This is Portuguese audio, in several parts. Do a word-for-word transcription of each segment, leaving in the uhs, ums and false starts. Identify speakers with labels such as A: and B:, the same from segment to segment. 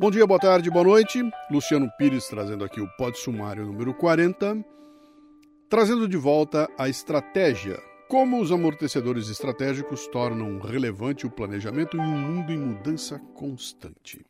A: Bom dia, boa tarde, boa noite. Luciano Pires trazendo aqui o Pod Sumário número quarenta, trazendo de volta a estratégia. Como os amortecedores estratégicos tornam relevante o planejamento em um mundo em mudança constante.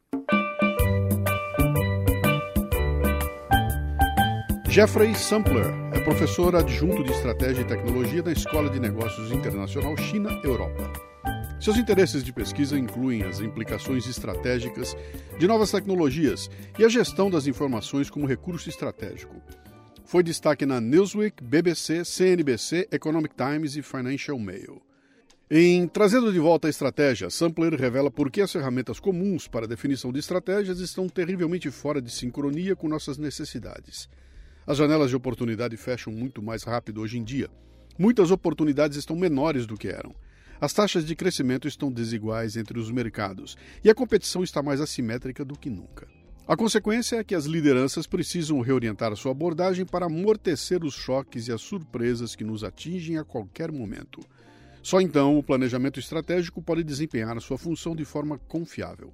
A: Jeffrey Sampler é professor adjunto de Estratégia e Tecnologia da Escola de Negócios Internacional China-Europa. Seus interesses de pesquisa incluem as implicações estratégicas de novas tecnologias e a gestão das informações como recurso estratégico. Foi destaque na Newsweek, B B C, C N B C, Economic Times e Financial Mail. Em Trazendo de Volta a Estratégia, Sampler revela por que as ferramentas comuns para a definição de estratégias estão terrivelmente fora de sincronia com nossas necessidades. As janelas de oportunidade fecham muito mais rápido hoje em dia. Muitas oportunidades estão menores do que eram. As taxas de crescimento estão desiguais entre os mercados e a competição está mais assimétrica do que nunca. A consequência é que as lideranças precisam reorientar sua abordagem para amortecer os choques e as surpresas que nos atingem a qualquer momento. Só então o planejamento estratégico pode desempenhar sua função de forma confiável.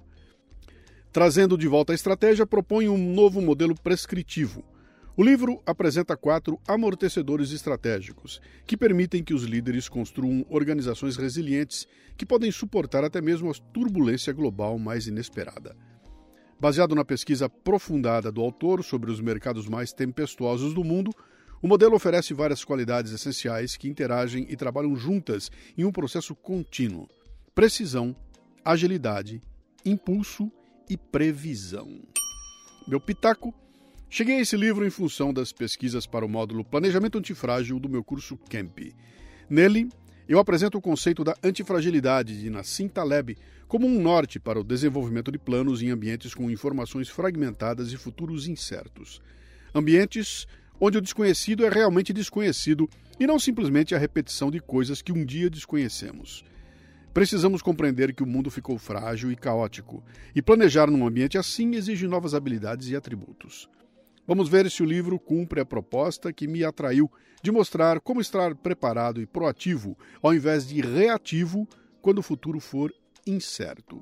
A: Trazendo de volta a estratégia, propõe um novo modelo prescritivo. O livro apresenta quatro amortecedores estratégicos, que permitem que os líderes construam organizações resilientes que podem suportar até mesmo a turbulência global mais inesperada. Baseado na pesquisa aprofundada do autor sobre os mercados mais tempestuosos do mundo, o modelo oferece várias qualidades essenciais que interagem e trabalham juntas em um processo contínuo: precisão, agilidade, impulso e previsão. Meu pitaco: cheguei a esse livro em função das pesquisas para o módulo Planejamento Antifrágil do meu curso Camp. Nele, eu apresento o conceito da antifragilidade de Nassim Taleb como um norte para o desenvolvimento de planos em ambientes com informações fragmentadas e futuros incertos. Ambientes onde o desconhecido é realmente desconhecido e não simplesmente a repetição de coisas que um dia desconhecemos. Precisamos compreender que o mundo ficou frágil e caótico, e planejar num ambiente assim exige novas habilidades e atributos. Vamos ver se o livro cumpre a proposta que me atraiu de mostrar como estar preparado e proativo, ao invés de reativo, quando o futuro for incerto.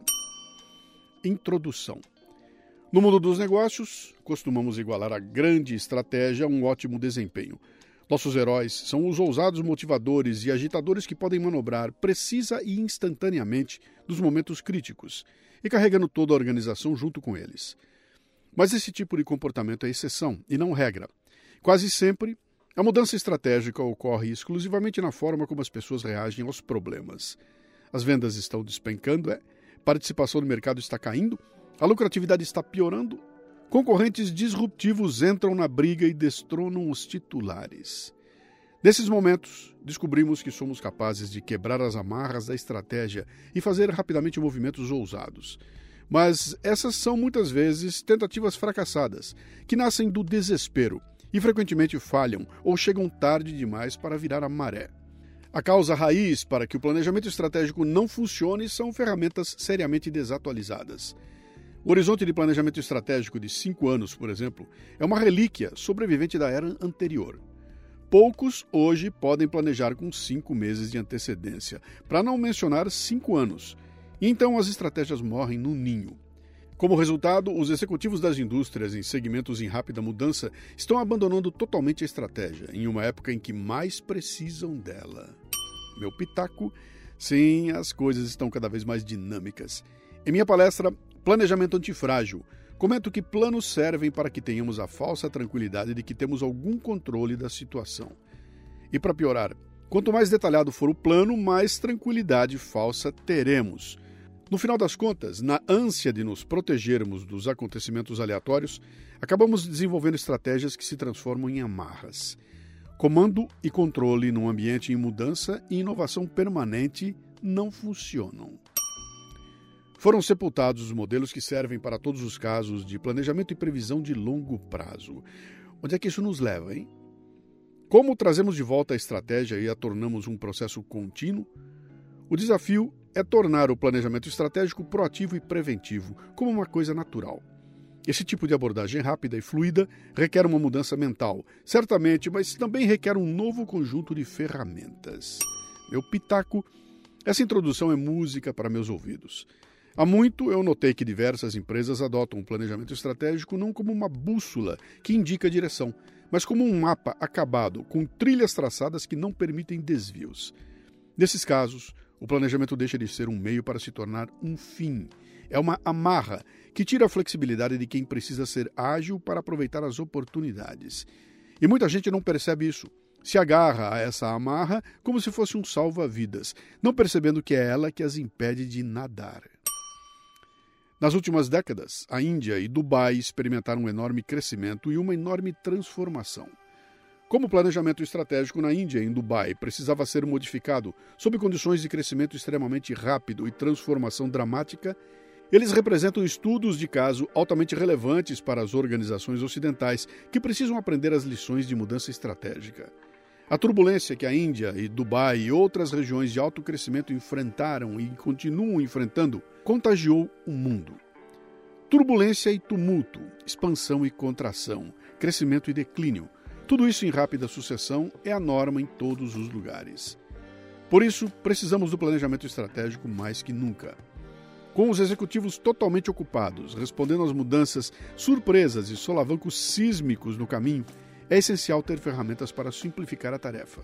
A: Introdução. No mundo dos negócios, costumamos igualar a grande estratégia a um ótimo desempenho. Nossos heróis são os ousados motivadores e agitadores que podem manobrar precisa e instantaneamente nos momentos críticos, e carregando toda a organização junto com eles. Mas esse tipo de comportamento é exceção e não regra. Quase sempre, a mudança estratégica ocorre exclusivamente na forma como as pessoas reagem aos problemas. As vendas estão despencando, é? Participação no mercado está caindo, a lucratividade está piorando, concorrentes disruptivos entram na briga e destronam os titulares. Nesses momentos, descobrimos que somos capazes de quebrar as amarras da estratégia e fazer rapidamente movimentos ousados. Mas essas são muitas vezes tentativas fracassadas, que nascem do desespero e frequentemente falham ou chegam tarde demais para virar a maré. A causa raiz para que o planejamento estratégico não funcione são ferramentas seriamente desatualizadas. O horizonte de planejamento estratégico de cinco anos, por exemplo, é uma relíquia sobrevivente da era anterior. Poucos hoje podem planejar com cinco meses de antecedência, para não mencionar cinco anos. E então as estratégias morrem no ninho. Como resultado, os executivos das indústrias em segmentos em rápida mudança estão abandonando totalmente a estratégia, em uma época em que mais precisam dela. Meu pitaco: sim, as coisas estão cada vez mais dinâmicas. Em minha palestra Planejamento Antifrágil, comento que planos servem para que tenhamos a falsa tranquilidade de que temos algum controle da situação. E para piorar, quanto mais detalhado for o plano, mais tranquilidade falsa teremos. No final das contas, na ânsia de nos protegermos dos acontecimentos aleatórios, acabamos desenvolvendo estratégias que se transformam em amarras. Comando e controle num ambiente em mudança e inovação permanente não funcionam. Foram sepultados os modelos que servem para todos os casos de planejamento e previsão de longo prazo. Onde é que isso nos leva, hein? Como trazemos de volta a estratégia e a tornamos um processo contínuo? O desafio é tornar o planejamento estratégico proativo e preventivo, como uma coisa natural. Esse tipo de abordagem rápida e fluida requer uma mudança mental, certamente, mas também requer um novo conjunto de ferramentas. Meu pitaco: essa introdução é música para meus ouvidos. Há muito eu notei que diversas empresas adotam o planejamento estratégico não como uma bússola que indica a direção, mas como um mapa acabado, com trilhas traçadas que não permitem desvios. Nesses casos, o planejamento deixa de ser um meio para se tornar um fim. É uma amarra que tira a flexibilidade de quem precisa ser ágil para aproveitar as oportunidades. E muita gente não percebe isso. Se agarra a essa amarra como se fosse um salva-vidas, não percebendo que é ela que as impede de nadar. Nas últimas décadas, a Índia e Dubai experimentaram um enorme crescimento e uma enorme transformação. Como o planejamento estratégico na Índia e em Dubai precisava ser modificado sob condições de crescimento extremamente rápido e transformação dramática, eles representam estudos de caso altamente relevantes para as organizações ocidentais que precisam aprender as lições de mudança estratégica. A turbulência que a Índia e Dubai e outras regiões de alto crescimento enfrentaram e continuam enfrentando contagiou o mundo. Turbulência e tumulto, expansão e contração, crescimento e declínio, tudo isso em rápida sucessão é a norma em todos os lugares. Por isso, precisamos do planejamento estratégico mais que nunca. Com os executivos totalmente ocupados, respondendo às mudanças surpresas e solavancos sísmicos no caminho, é essencial ter ferramentas para simplificar a tarefa.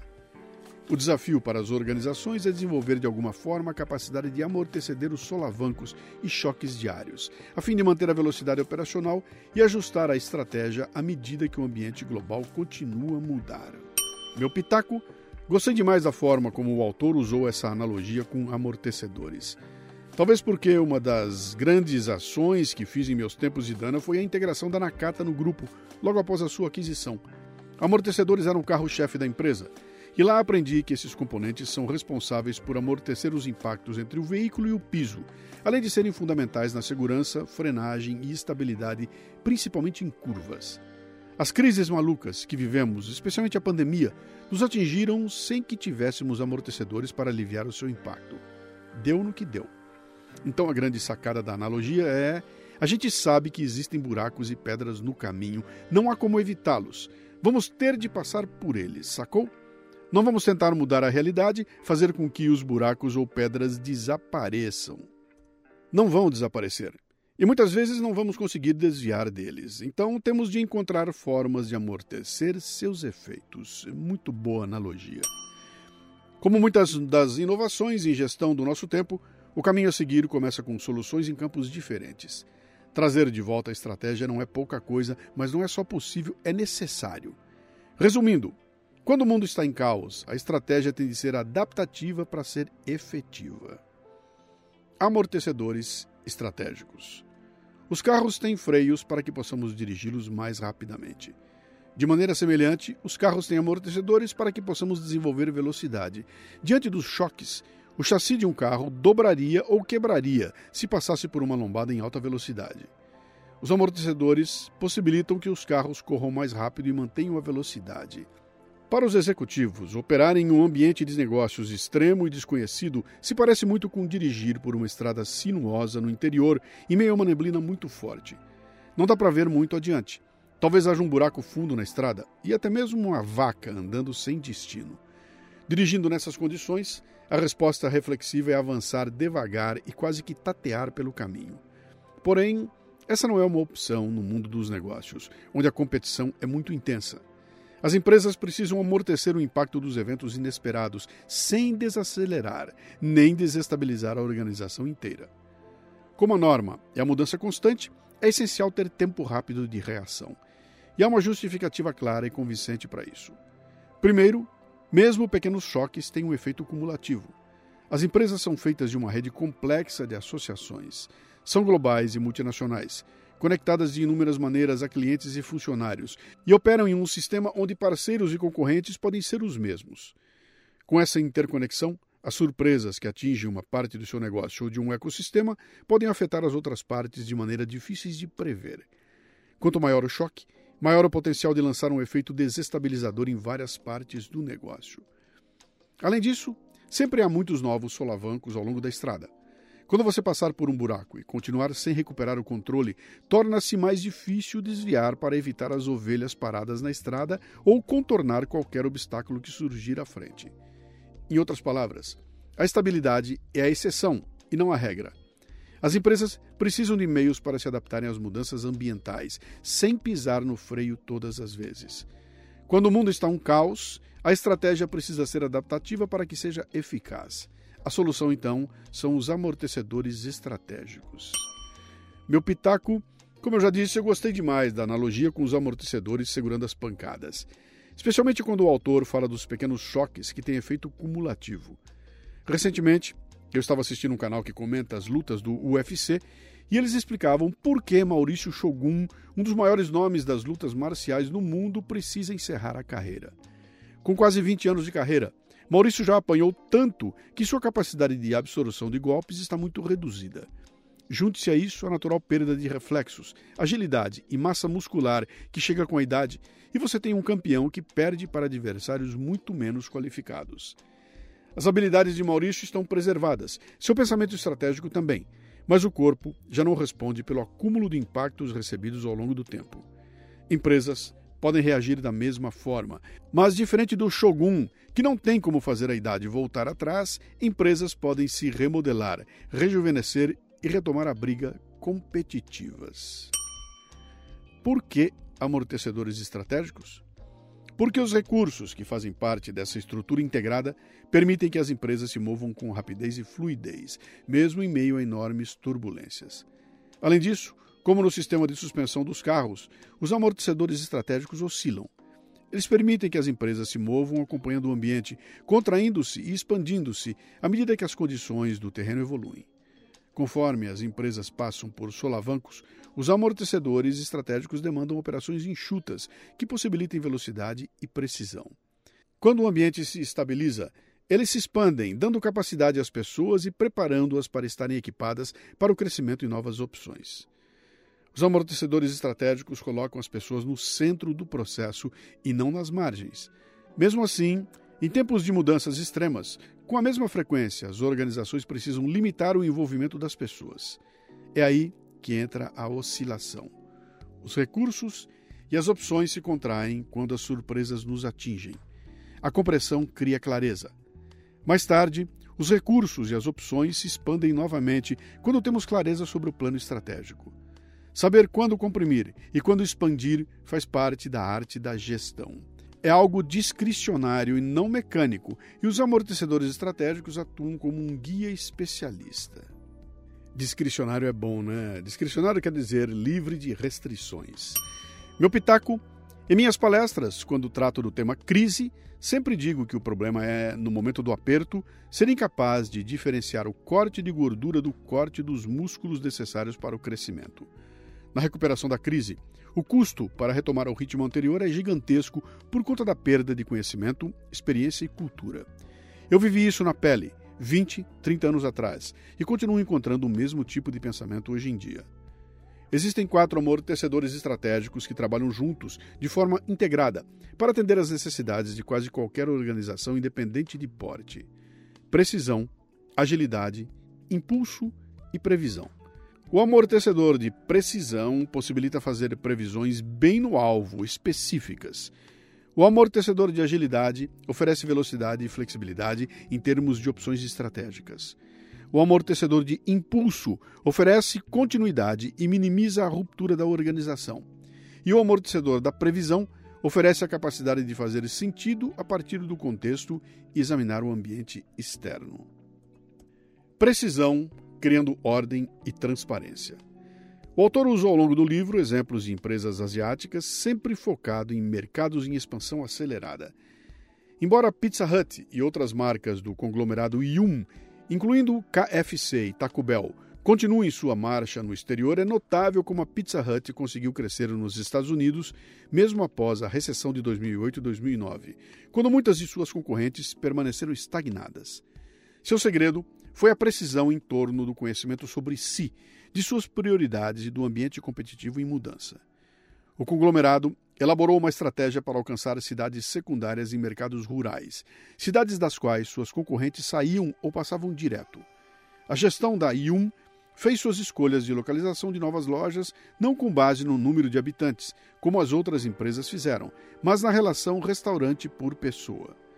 A: O desafio para as organizações é desenvolver de alguma forma a capacidade de amortecer os solavancos e choques diários, a fim de manter a velocidade operacional e ajustar a estratégia à medida que o ambiente global continua a mudar. Meu pitaco, gostei demais da forma como o autor usou essa analogia com amortecedores. Talvez porque uma das grandes ações que fiz em meus tempos de Dana foi a integração da Nakata no grupo, logo após a sua aquisição. Amortecedores eram o carro-chefe da empresa, e lá aprendi que esses componentes são responsáveis por amortecer os impactos entre o veículo e o piso, além de serem fundamentais na segurança, frenagem e estabilidade, principalmente em curvas. As crises malucas que vivemos, especialmente a pandemia, nos atingiram sem que tivéssemos amortecedores para aliviar o seu impacto. Deu no que deu. Então a grande sacada da analogia é: a gente sabe que existem buracos e pedras no caminho, não há como evitá-los. Vamos ter de passar por eles, sacou? Não vamos tentar mudar a realidade, fazer com que os buracos ou pedras desapareçam. Não vão desaparecer. E muitas vezes não vamos conseguir desviar deles. Então temos de encontrar formas de amortecer seus efeitos. Muito boa analogia. Como muitas das inovações em gestão do nosso tempo, o caminho a seguir começa com soluções em campos diferentes. Trazer de volta a estratégia não é pouca coisa, mas não é só possível, é necessário. Resumindo, quando o mundo está em caos, a estratégia tem de ser adaptativa para ser efetiva. Amortecedores estratégicos. Os carros têm freios para que possamos dirigi-los mais rapidamente. De maneira semelhante, os carros têm amortecedores para que possamos desenvolver velocidade. Diante dos choques, o chassi de um carro dobraria ou quebraria se passasse por uma lombada em alta velocidade. Os amortecedores possibilitam que os carros corram mais rápido e mantenham a velocidade. Para os executivos, operar em um ambiente de negócios extremo e desconhecido se parece muito com dirigir por uma estrada sinuosa no interior em meio a uma neblina muito forte. Não dá para ver muito adiante. Talvez haja um buraco fundo na estrada e até mesmo uma vaca andando sem destino. Dirigindo nessas condições, a resposta reflexiva é avançar devagar e quase que tatear pelo caminho. Porém, essa não é uma opção no mundo dos negócios, onde a competição é muito intensa. As empresas precisam amortecer o impacto dos eventos inesperados sem desacelerar, nem desestabilizar a organização inteira. Como a norma é a mudança constante, é essencial ter tempo rápido de reação. E há uma justificativa clara e convincente para isso. Primeiro, mesmo pequenos choques têm um efeito cumulativo. As empresas são feitas de uma rede complexa de associações. São globais e multinacionais, conectadas de inúmeras maneiras a clientes e funcionários, e operam em um sistema onde parceiros e concorrentes podem ser os mesmos. Com essa interconexão, as surpresas que atingem uma parte do seu negócio ou de um ecossistema podem afetar as outras partes de maneira difíceis de prever. Quanto maior o choque, maior o potencial de lançar um efeito desestabilizador em várias partes do negócio. Além disso, sempre há muitos novos solavancos ao longo da estrada. Quando você passar por um buraco e continuar sem recuperar o controle, torna-se mais difícil desviar para evitar as ovelhas paradas na estrada ou contornar qualquer obstáculo que surgir à frente. Em outras palavras, a estabilidade é a exceção e não a regra. As empresas precisam de meios para se adaptarem às mudanças ambientais, sem pisar no freio todas as vezes. Quando o mundo está um caos, a estratégia precisa ser adaptativa para que seja eficaz. A solução, então, são os amortecedores estratégicos. Meu pitaco, como eu já disse, eu gostei demais da analogia com os amortecedores segurando as pancadas. Especialmente quando o autor fala dos pequenos choques que têm efeito cumulativo. Recentemente, eu estava assistindo um canal que comenta as lutas do U F C e eles explicavam por que Maurício Shogun, um dos maiores nomes das lutas marciais no mundo, precisa encerrar a carreira. Com quase vinte anos de carreira, Maurício já apanhou tanto que sua capacidade de absorção de golpes está muito reduzida. Junte-se a isso a natural perda de reflexos, agilidade e massa muscular que chega com a idade, e você tem um campeão que perde para adversários muito menos qualificados. As habilidades de Maurício estão preservadas, seu pensamento estratégico também, mas o corpo já não responde pelo acúmulo de impactos recebidos ao longo do tempo. Empresas podem reagir da mesma forma, mas diferente do Shogun, que não tem como fazer a idade voltar atrás, empresas podem se remodelar, rejuvenescer e retomar a briga competitivas. Por que amortecedores estratégicos? Porque os recursos que fazem parte dessa estrutura integrada permitem que as empresas se movam com rapidez e fluidez, mesmo em meio a enormes turbulências. Além disso, como no sistema de suspensão dos carros, os amortecedores estratégicos oscilam. Eles permitem que as empresas se movam acompanhando o ambiente, contraindo-se e expandindo-se à medida que as condições do terreno evoluem. Conforme as empresas passam por solavancos, os amortecedores estratégicos demandam operações enxutas que possibilitem velocidade e precisão. Quando o ambiente se estabiliza, eles se expandem, dando capacidade às pessoas e preparando-as para estarem equipadas para o crescimento em novas opções. Os amortecedores estratégicos colocam as pessoas no centro do processo e não nas margens. Mesmo assim, em tempos de mudanças extremas, com a mesma frequência, as organizações precisam limitar o envolvimento das pessoas. É aí que entra a oscilação. Os recursos e as opções se contraem quando as surpresas nos atingem. A compressão cria clareza. Mais tarde, os recursos e as opções se expandem novamente quando temos clareza sobre o plano estratégico. Saber quando comprimir e quando expandir faz parte da arte da gestão. É algo discricionário e não mecânico, e os amortecedores estratégicos atuam como um guia especialista. Discricionário é bom, né? Discricionário quer dizer livre de restrições. Meu pitaco, em minhas palestras, quando trato do tema crise, sempre digo que o problema é, no momento do aperto, ser incapaz de diferenciar o corte de gordura do corte dos músculos necessários para o crescimento. Na recuperação da crise, o custo para retomar o ritmo anterior é gigantesco por conta da perda de conhecimento, experiência e cultura. Eu vivi isso na pele, vinte, trinta anos atrás, e continuo encontrando o mesmo tipo de pensamento hoje em dia. Existem quatro amortecedores estratégicos que trabalham juntos, de forma integrada, para atender às necessidades de quase qualquer organização independente de porte: precisão, agilidade, impulso e previsão. O amortecedor de precisão possibilita fazer previsões bem no alvo, específicas. O amortecedor de agilidade oferece velocidade e flexibilidade em termos de opções estratégicas. O amortecedor de impulso oferece continuidade e minimiza a ruptura da organização. E o amortecedor da previsão oferece a capacidade de fazer sentido a partir do contexto e examinar o ambiente externo. Precisão, criando ordem e transparência. O autor usou ao longo do livro exemplos de empresas asiáticas, sempre focado em mercados em expansão acelerada. Embora Pizza Hut e outras marcas do conglomerado Yum, incluindo K F C e Taco Bell, continuem sua marcha no exterior, é notável como a Pizza Hut conseguiu crescer nos Estados Unidos, mesmo após a recessão de dois mil e oito e dois mil e nove, quando muitas de suas concorrentes permaneceram estagnadas. Seu segredo foi a precisão em torno do conhecimento sobre si, de suas prioridades e do ambiente competitivo em mudança. O conglomerado elaborou uma estratégia para alcançar cidades secundárias em mercados rurais, cidades das quais suas concorrentes saíam ou passavam direto. A gestão da Yum fez suas escolhas de localização de novas lojas não com base no número de habitantes, como as outras empresas fizeram, mas na relação restaurante por pessoa.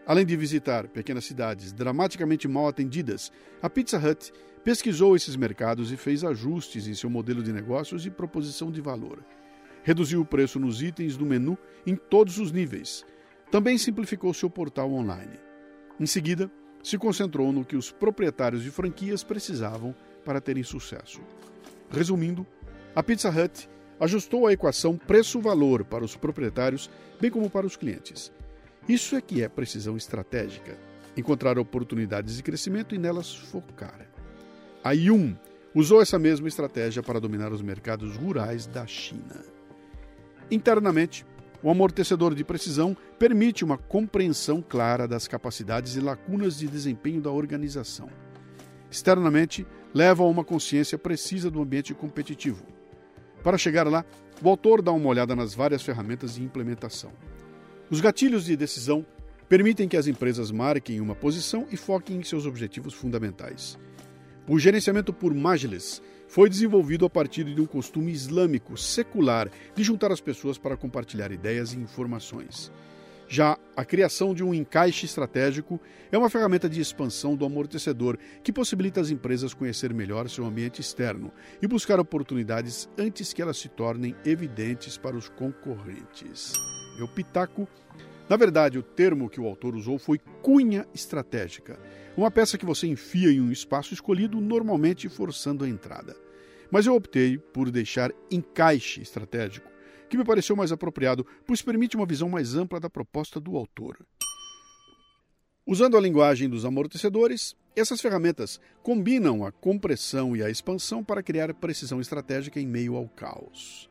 A: Além de visitar pequenas cidades dramaticamente mal atendidas, a Pizza Hut pesquisou esses mercados e fez ajustes em seu modelo de negócios e proposição de valor. Reduziu o preço nos itens do menu em todos os níveis. Também simplificou seu portal online. Em seguida, se concentrou no que os proprietários de franquias precisavam para terem sucesso. Resumindo, a Pizza Hut ajustou a equação preço-valor para os proprietários, bem como para os clientes. Isso é que é precisão estratégica, encontrar oportunidades de crescimento e nelas focar. A Yum usou essa mesma estratégia para dominar os mercados rurais da China. Internamente, o amortecedor de precisão permite uma compreensão clara das capacidades e lacunas de desempenho da organização. Externamente, leva a uma consciência precisa do ambiente competitivo. Para chegar lá, o autor dá uma olhada nas várias ferramentas de implementação. Os gatilhos de decisão permitem que as empresas marquem uma posição e foquem em seus objetivos fundamentais. O gerenciamento por Majlis foi desenvolvido a partir de um costume islâmico secular de juntar as pessoas para compartilhar ideias e informações. Já a criação de um encaixe estratégico é uma ferramenta de expansão do amortecedor que possibilita às empresas conhecer melhor seu ambiente externo e buscar oportunidades antes que elas se tornem evidentes para os concorrentes. Meu pitaco. Na verdade, o termo que o autor usou foi cunha estratégica, uma peça que você enfia em um espaço escolhido, normalmente forçando a entrada. Mas eu optei por deixar encaixe estratégico, que me pareceu mais apropriado, pois permite uma visão mais ampla da proposta do autor. Usando a linguagem dos amortecedores, essas ferramentas combinam a compressão e a expansão para criar precisão estratégica em meio ao caos.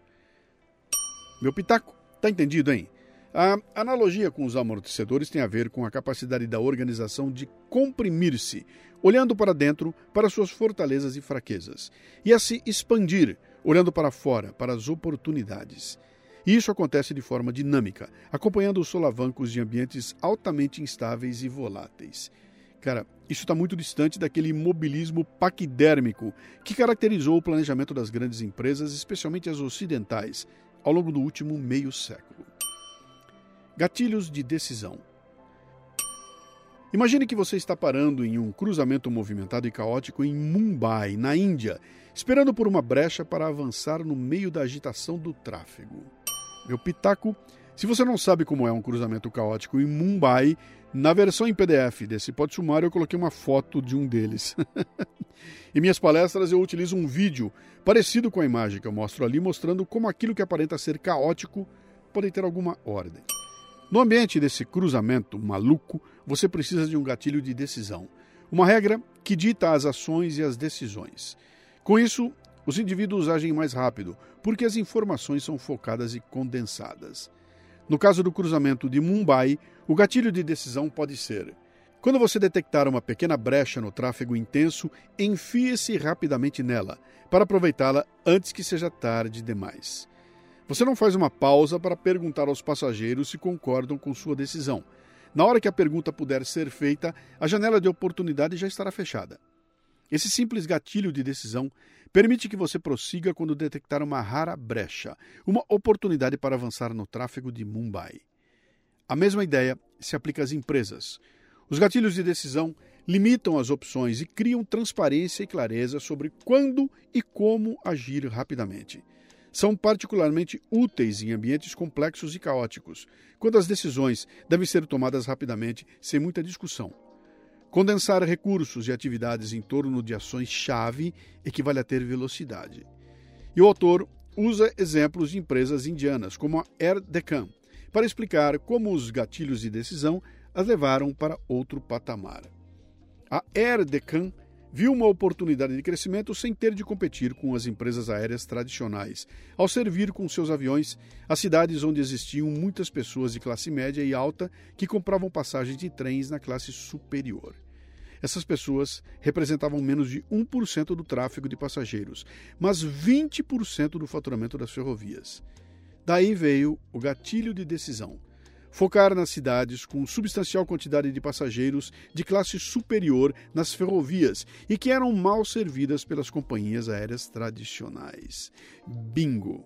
A: Meu pitaco, tá entendido, hein? A analogia com os amortecedores tem a ver com a capacidade da organização de comprimir-se, olhando para dentro, para suas fortalezas e fraquezas, e a se expandir, olhando para fora, para as oportunidades. E isso acontece de forma dinâmica, acompanhando os solavancos de ambientes altamente instáveis e voláteis. Cara, isso está muito distante daquele imobilismo paquidérmico que caracterizou o planejamento das grandes empresas, especialmente as ocidentais, ao longo do último meio século. Gatilhos de decisão. Imagine que você está parando em um cruzamento movimentado e caótico em Mumbai, na Índia, esperando por uma brecha para avançar no meio da agitação do tráfego. Meu pitaco, se você não sabe como é um cruzamento caótico em Mumbai, na versão em P D F desse pod sumário eu coloquei uma foto de um deles. Em minhas palestras eu utilizo um vídeo parecido com a imagem que eu mostro ali, mostrando como aquilo que aparenta ser caótico pode ter alguma ordem. No ambiente desse cruzamento maluco, você precisa de um gatilho de decisão, uma regra que dita as ações e as decisões. Com isso, os indivíduos agem mais rápido, porque as informações são focadas e condensadas. No caso do cruzamento de Mumbai, o gatilho de decisão pode ser: quando você detectar uma pequena brecha no tráfego intenso, enfie-se rapidamente nela, para aproveitá-la antes que seja tarde demais. Você não faz uma pausa para perguntar aos passageiros se concordam com sua decisão. Na hora que a pergunta puder ser feita, a janela de oportunidade já estará fechada. Esse simples gatilho de decisão permite que você prossiga quando detectar uma rara brecha, uma oportunidade para avançar no tráfego de Mumbai. A mesma ideia se aplica às empresas. Os gatilhos de decisão limitam as opções e criam transparência e clareza sobre quando e como agir rapidamente. São particularmente úteis em ambientes complexos e caóticos, quando as decisões devem ser tomadas rapidamente, sem muita discussão. Condensar recursos e atividades em torno de ações-chave equivale a ter velocidade. E o autor usa exemplos de empresas indianas, como a Air Deccan, para explicar como os gatilhos de decisão as levaram para outro patamar. A Air Deccan viu uma oportunidade de crescimento sem ter de competir com as empresas aéreas tradicionais, ao servir com seus aviões as cidades onde existiam muitas pessoas de classe média e alta que compravam passagens de trens na classe superior. Essas pessoas representavam menos de um por cento do tráfego de passageiros, mas vinte por cento do faturamento das ferrovias. Daí veio o gatilho de decisão: focar nas cidades com substancial quantidade de passageiros de classe superior nas ferrovias e que eram mal servidas pelas companhias aéreas tradicionais. Bingo!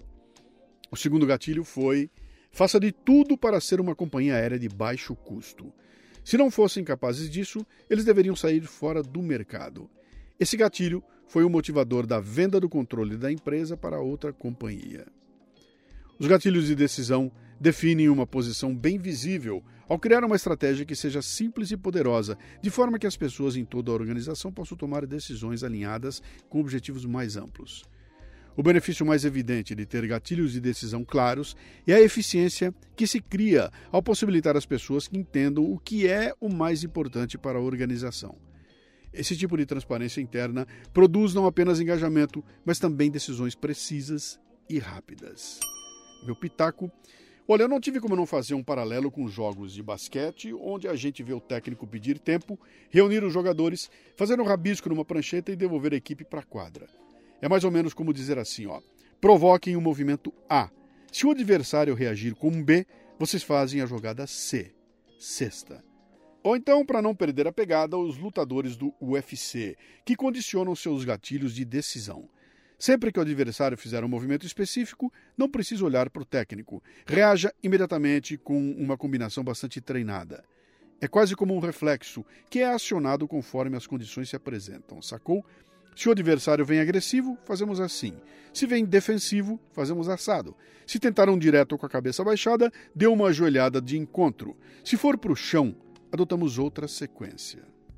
A: O segundo gatilho foi: faça de tudo para ser uma companhia aérea de baixo custo. Se não fossem capazes disso, eles deveriam sair fora do mercado. Esse gatilho foi o motivador da venda do controle da empresa para outra companhia. Os gatilhos de decisão definem uma posição bem visível ao criar uma estratégia que seja simples e poderosa, de forma que as pessoas em toda a organização possam tomar decisões alinhadas com objetivos mais amplos. O benefício mais evidente de ter gatilhos de decisão claros é a eficiência que se cria ao possibilitar às pessoas que entendam o que é o mais importante para a organização. Esse tipo de transparência interna produz não apenas engajamento, mas também decisões precisas e rápidas. Meu pitaco: olha, eu não tive como não fazer um paralelo com jogos de basquete, onde a gente vê o técnico pedir tempo, reunir os jogadores, fazer um rabisco numa prancheta e devolver a equipe para a quadra. É mais ou menos como dizer assim, ó, provoquem o movimento A. Se o adversário reagir com B, vocês fazem a jogada C, cesta. Ou então, para não perder a pegada, os lutadores do U F C, que condicionam seus gatilhos de decisão. Sempre que o adversário fizer um movimento específico, não precisa olhar para o técnico. Reaja imediatamente com uma combinação bastante treinada. É quase como um reflexo, que é acionado conforme as condições se apresentam, sacou? Se o adversário vem agressivo, fazemos assim. Se vem defensivo, fazemos assado. Se tentar um direto com a cabeça baixada, dê uma ajoelhada de encontro. Se for para o chão, adotamos outra sequência.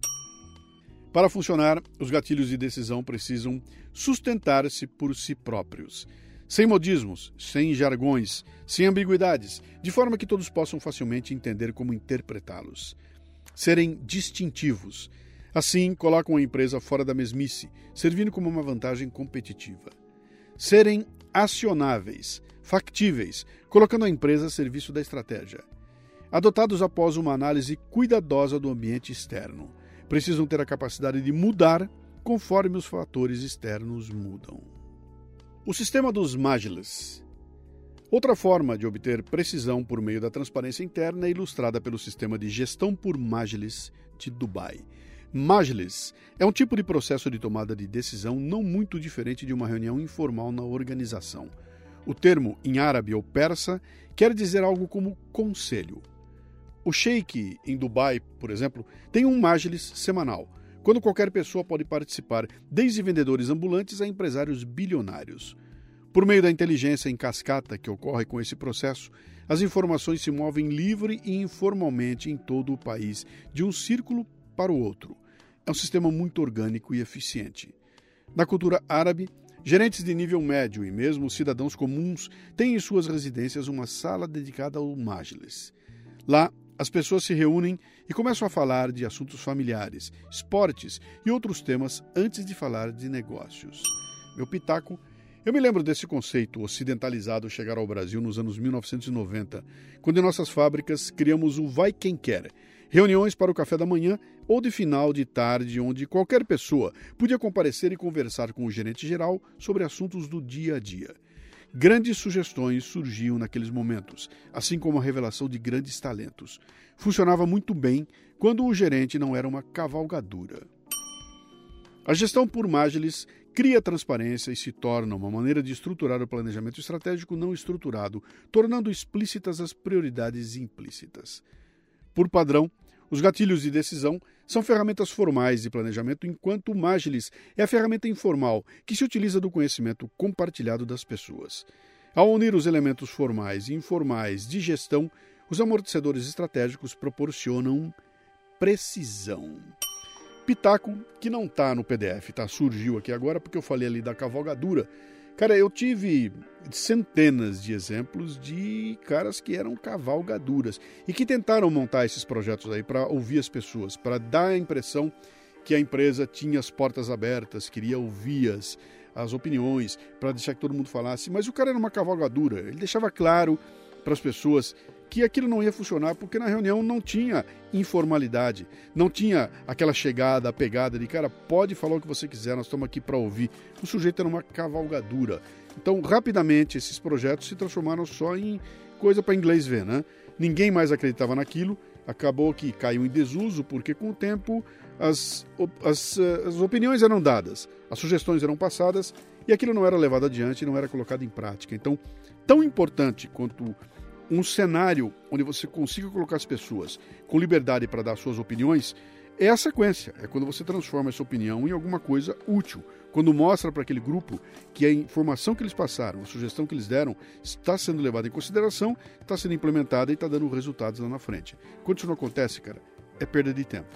A: Para funcionar, os gatilhos de decisão precisam sustentar-se por si próprios, sem modismos, sem jargões, sem ambiguidades, de forma que todos possam facilmente entender como interpretá-los. Serem distintivos. Assim, colocam a empresa fora da mesmice, servindo como uma vantagem competitiva. Serem acionáveis, factíveis, colocando a empresa a serviço da estratégia. Adotados após uma análise cuidadosa do ambiente externo. Precisam ter a capacidade de mudar conforme os fatores externos mudam. O sistema dos Majlis. Outra forma de obter precisão por meio da transparência interna é ilustrada pelo sistema de gestão por Majlis de Dubai. Majlis é um tipo de processo de tomada de decisão não muito diferente de uma reunião informal na organização. O termo, em árabe ou persa, quer dizer algo como conselho. O sheik em Dubai, por exemplo, tem um Majlis semanal, quando qualquer pessoa pode participar, desde vendedores ambulantes a empresários bilionários. Por meio da inteligência em cascata que ocorre com esse processo, as informações se movem livre e informalmente em todo o país, de um círculo para o outro. É um sistema muito orgânico e eficiente. Na cultura árabe, gerentes de nível médio e mesmo cidadãos comuns têm em suas residências uma sala dedicada ao Majlis. Lá, as pessoas se reúnem e começam a falar de assuntos familiares, esportes e outros temas antes de falar de negócios. Meu pitaco: eu me lembro desse conceito ocidentalizado chegar ao Brasil nos anos mil novecentos e noventa, quando em nossas fábricas criamos o Vai Quem Quer, reuniões para o café da manhã ou de final de tarde, onde qualquer pessoa podia comparecer e conversar com o gerente geral sobre assuntos do dia a dia. Grandes sugestões surgiam naqueles momentos, assim como a revelação de grandes talentos. Funcionava muito bem quando o gerente não era uma cavalgadura. A gestão por Majlis cria transparência e se torna uma maneira de estruturar o planejamento estratégico não estruturado, tornando explícitas as prioridades implícitas. Por padrão, os gatilhos de decisão são ferramentas formais de planejamento, enquanto o Majlis é a ferramenta informal que se utiliza do conhecimento compartilhado das pessoas. Ao unir os elementos formais e informais de gestão, os amortecedores estratégicos proporcionam precisão. Pitaco, que não está no P D F, tá? Surgiu aqui agora porque eu falei ali da cavalgadura. Cara, eu tive centenas de exemplos de caras que eram cavalgaduras e que tentaram montar esses projetos aí para ouvir as pessoas, para dar a impressão que a empresa tinha as portas abertas, queria ouvir as, as opiniões, para deixar que todo mundo falasse. Mas o cara era uma cavalgadura, ele deixava claro para as pessoas que aquilo não ia funcionar, porque na reunião não tinha informalidade, não tinha aquela chegada, a pegada de, cara, pode falar o que você quiser, nós estamos aqui para ouvir. O sujeito era uma cavalgadura. Então, rapidamente, esses projetos se transformaram só em coisa para inglês ver, né? Ninguém mais acreditava naquilo, acabou que caiu em desuso, porque com o tempo as, as, as opiniões eram dadas, as sugestões eram passadas e aquilo não era levado adiante, não era colocado em prática. Então, tão importante quanto um cenário onde você consiga colocar as pessoas com liberdade para dar suas opiniões, é a sequência. É quando você transforma essa opinião em alguma coisa útil. Quando mostra para aquele grupo que a informação que eles passaram, a sugestão que eles deram, está sendo levada em consideração, está sendo implementada e está dando resultados lá na frente. Quando isso não acontece, cara, é perda de tempo.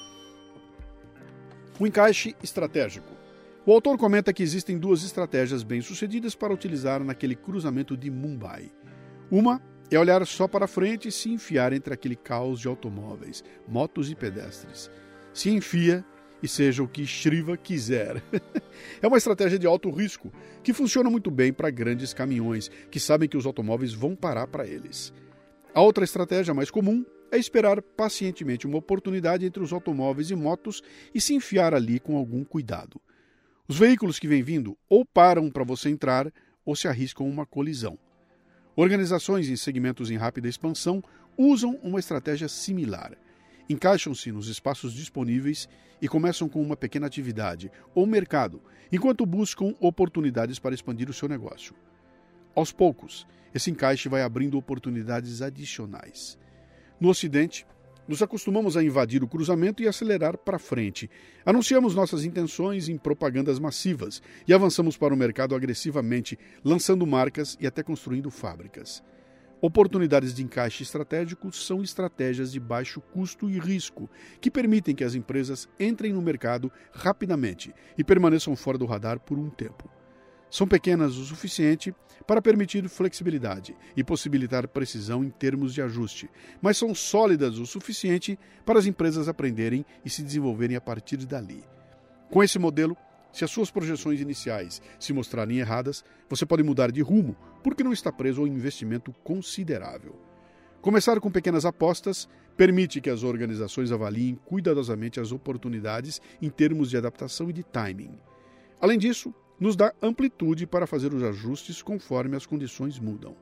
A: O encaixe estratégico. O autor comenta que existem duas estratégias bem-sucedidas para utilizar naquele cruzamento de Mumbai. Uma é olhar só para frente e se enfiar entre aquele caos de automóveis, motos e pedestres. Se enfia e seja o que Shriva quiser. É uma estratégia de alto risco, que funciona muito bem para grandes caminhões, que sabem que os automóveis vão parar para eles. A outra estratégia mais comum é esperar pacientemente uma oportunidade entre os automóveis e motos e se enfiar ali com algum cuidado. Os veículos que vêm vindo ou param para você entrar ou se arriscam uma colisão. Organizações em segmentos em rápida expansão usam uma estratégia similar. Encaixam-se nos espaços disponíveis e começam com uma pequena atividade ou mercado, enquanto buscam oportunidades para expandir o seu negócio. Aos poucos, esse encaixe vai abrindo oportunidades adicionais. No Ocidente, nos acostumamos a invadir o cruzamento e acelerar para frente. Anunciamos nossas intenções em propagandas massivas e avançamos para o mercado agressivamente, lançando marcas e até construindo fábricas. Oportunidades de encaixe estratégico são estratégias de baixo custo e risco, que permitem que as empresas entrem no mercado rapidamente e permaneçam fora do radar por um tempo. São pequenas o suficiente para permitir flexibilidade e possibilitar precisão em termos de ajuste, mas são sólidas o suficiente para as empresas aprenderem e se desenvolverem a partir dali. Com esse modelo, se as suas projeções iniciais se mostrarem erradas, você pode mudar de rumo, porque não está preso ao investimento considerável. Começar com pequenas apostas permite que as organizações avaliem cuidadosamente as oportunidades em termos de adaptação e de timing. Além disso, nos dá amplitude para fazer os ajustes conforme as condições mudam.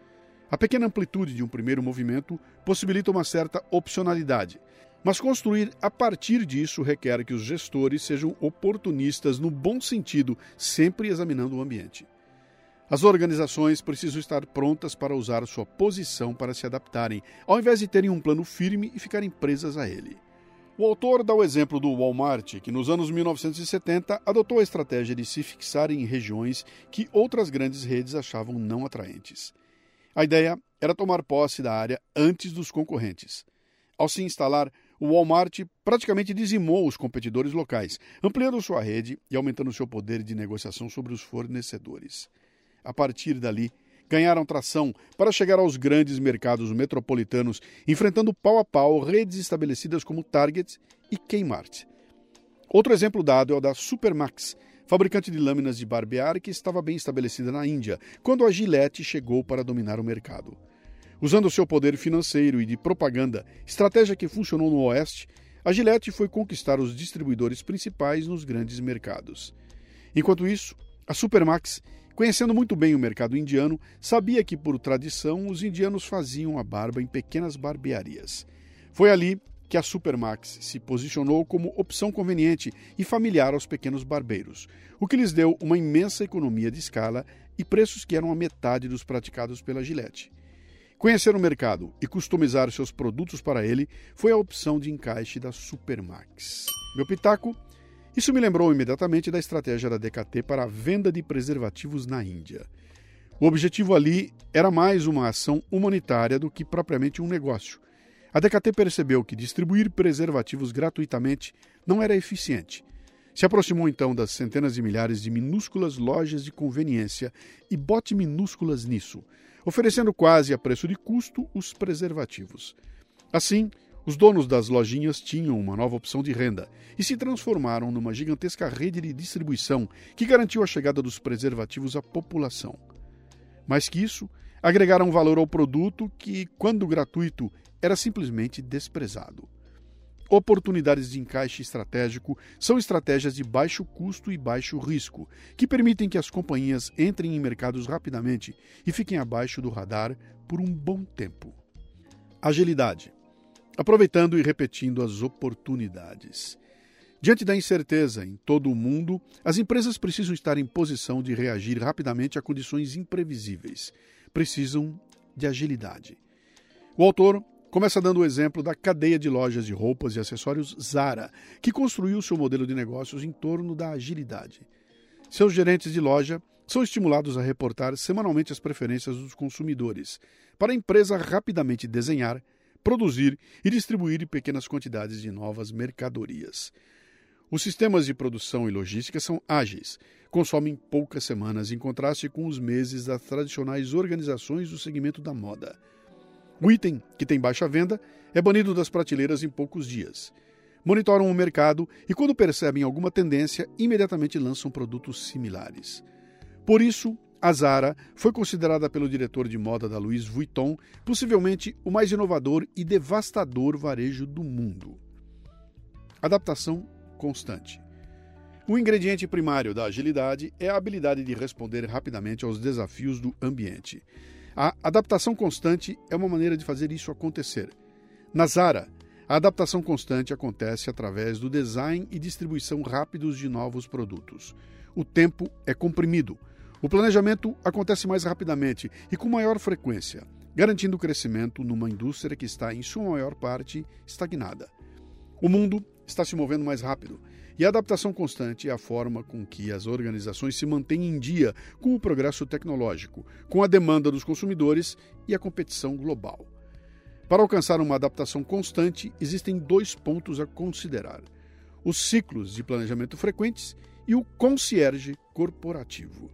A: A pequena amplitude de um primeiro movimento possibilita uma certa opcionalidade, mas construir a partir disso requer que os gestores sejam oportunistas no bom sentido, sempre examinando o ambiente. As organizações precisam estar prontas para usar sua posição para se adaptarem, ao invés de terem um plano firme e ficarem presas a ele. O autor dá o exemplo do Walmart, que nos anos mil novecentos e setenta adotou a estratégia de se fixar em regiões que outras grandes redes achavam não atraentes. A ideia era tomar posse da área antes dos concorrentes. Ao se instalar, o Walmart praticamente dizimou os competidores locais, ampliando sua rede e aumentando seu poder de negociação sobre os fornecedores. A partir dali, ganharam tração para chegar aos grandes mercados metropolitanos, enfrentando pau a pau redes estabelecidas como Target e Kmart. Outro exemplo dado é o da Supermax, fabricante de lâminas de barbear que estava bem estabelecida na Índia, quando a Gillette chegou para dominar o mercado. Usando seu poder financeiro e de propaganda, estratégia que funcionou no Oeste, a Gillette foi conquistar os distribuidores principais nos grandes mercados. Enquanto isso, a Supermax, conhecendo muito bem o mercado indiano, sabia que, por tradição, os indianos faziam a barba em pequenas barbearias. Foi ali que a Supermax se posicionou como opção conveniente e familiar aos pequenos barbeiros, o que lhes deu uma imensa economia de escala e preços que eram a metade dos praticados pela Gillette. Conhecer o mercado e customizar seus produtos para ele foi a opção de encaixe da Supermax. Meu pitaco? Isso me lembrou imediatamente da estratégia da D K T para a venda de preservativos na Índia. O objetivo ali era mais uma ação humanitária do que propriamente um negócio. A D K T percebeu que distribuir preservativos gratuitamente não era eficiente. Se aproximou então das centenas de milhares de minúsculas lojas de conveniência e bote minúsculas nisso, oferecendo quase a preço de custo os preservativos. Assim, os donos das lojinhas tinham uma nova opção de renda e se transformaram numa gigantesca rede de distribuição que garantiu a chegada dos preservativos à população. Mais que isso, agregaram valor ao produto que, quando gratuito, era simplesmente desprezado. Oportunidades de encaixe estratégico são estratégias de baixo custo e baixo risco, que permitem que as companhias entrem em mercados rapidamente e fiquem abaixo do radar por um bom tempo. Agilidade. Aproveitando e repetindo as oportunidades. Diante da incerteza em todo o mundo, as empresas precisam estar em posição de reagir rapidamente a condições imprevisíveis. Precisam de agilidade. O autor começa dando o exemplo da cadeia de lojas de roupas e acessórios Zara, que construiu seu modelo de negócios em torno da agilidade. Seus gerentes de loja são estimulados a reportar semanalmente as preferências dos consumidores, para a empresa rapidamente desenhar, produzir e distribuir pequenas quantidades de novas mercadorias. Os sistemas de produção e logística são ágeis, consomem poucas semanas em contraste com os meses das tradicionais organizações do segmento da moda. O item, que tem baixa venda, é banido das prateleiras em poucos dias. Monitoram o mercado e, quando percebem alguma tendência, imediatamente lançam produtos similares. Por isso, a Zara foi considerada pelo diretor de moda da Louis Vuitton possivelmente o mais inovador e devastador varejo do mundo. Adaptação constante. O ingrediente primário da agilidade é a habilidade de responder rapidamente aos desafios do ambiente. A adaptação constante é uma maneira de fazer isso acontecer. Na Zara, a adaptação constante acontece através do design e distribuição rápidos de novos produtos. O tempo é comprimido. O planejamento acontece mais rapidamente e com maior frequência, garantindo o crescimento numa indústria que está, em sua maior parte, estagnada. O mundo está se movendo mais rápido, e a adaptação constante é a forma com que as organizações se mantêm em dia com o progresso tecnológico, com a demanda dos consumidores e a competição global. Para alcançar uma adaptação constante, existem dois pontos a considerar: os ciclos de planejamento frequentes e o concierge corporativo.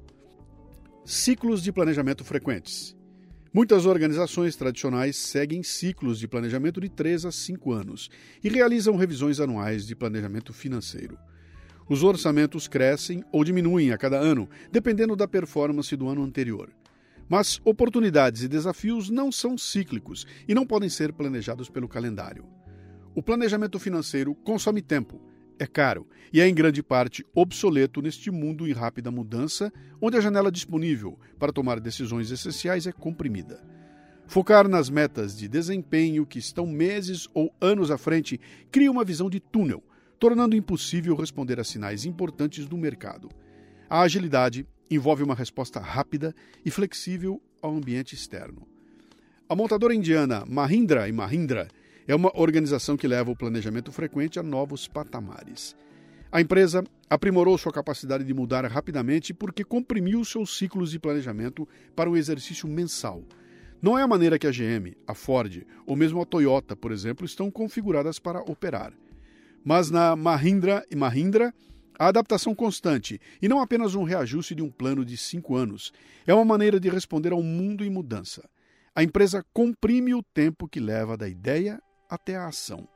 A: Ciclos de planejamento frequentes. Muitas organizações tradicionais seguem ciclos de planejamento de três a cinco anos e realizam revisões anuais de planejamento financeiro. Os orçamentos crescem ou diminuem a cada ano, dependendo da performance do ano anterior. Mas oportunidades e desafios não são cíclicos e não podem ser planejados pelo calendário. O planejamento financeiro consome tempo, é caro e é em grande parte obsoleto neste mundo em rápida mudança, onde a janela disponível para tomar decisões essenciais é comprimida. Focar nas metas de desempenho que estão meses ou anos à frente cria uma visão de túnel, tornando impossível responder a sinais importantes do mercado. A agilidade envolve uma resposta rápida e flexível ao ambiente externo. A montadora indiana Mahindra e Mahindra é uma organização que leva o planejamento frequente a novos patamares. A empresa aprimorou sua capacidade de mudar rapidamente porque comprimiu seus ciclos de planejamento para um exercício mensal. Não é a maneira que a G M, a Ford ou mesmo a Toyota, por exemplo, estão configuradas para operar. Mas na Mahindra e Mahindra, a adaptação constante, e não apenas um reajuste de um plano de cinco anos, é uma maneira de responder ao mundo em mudança. A empresa comprime o tempo que leva da ideia até a ação.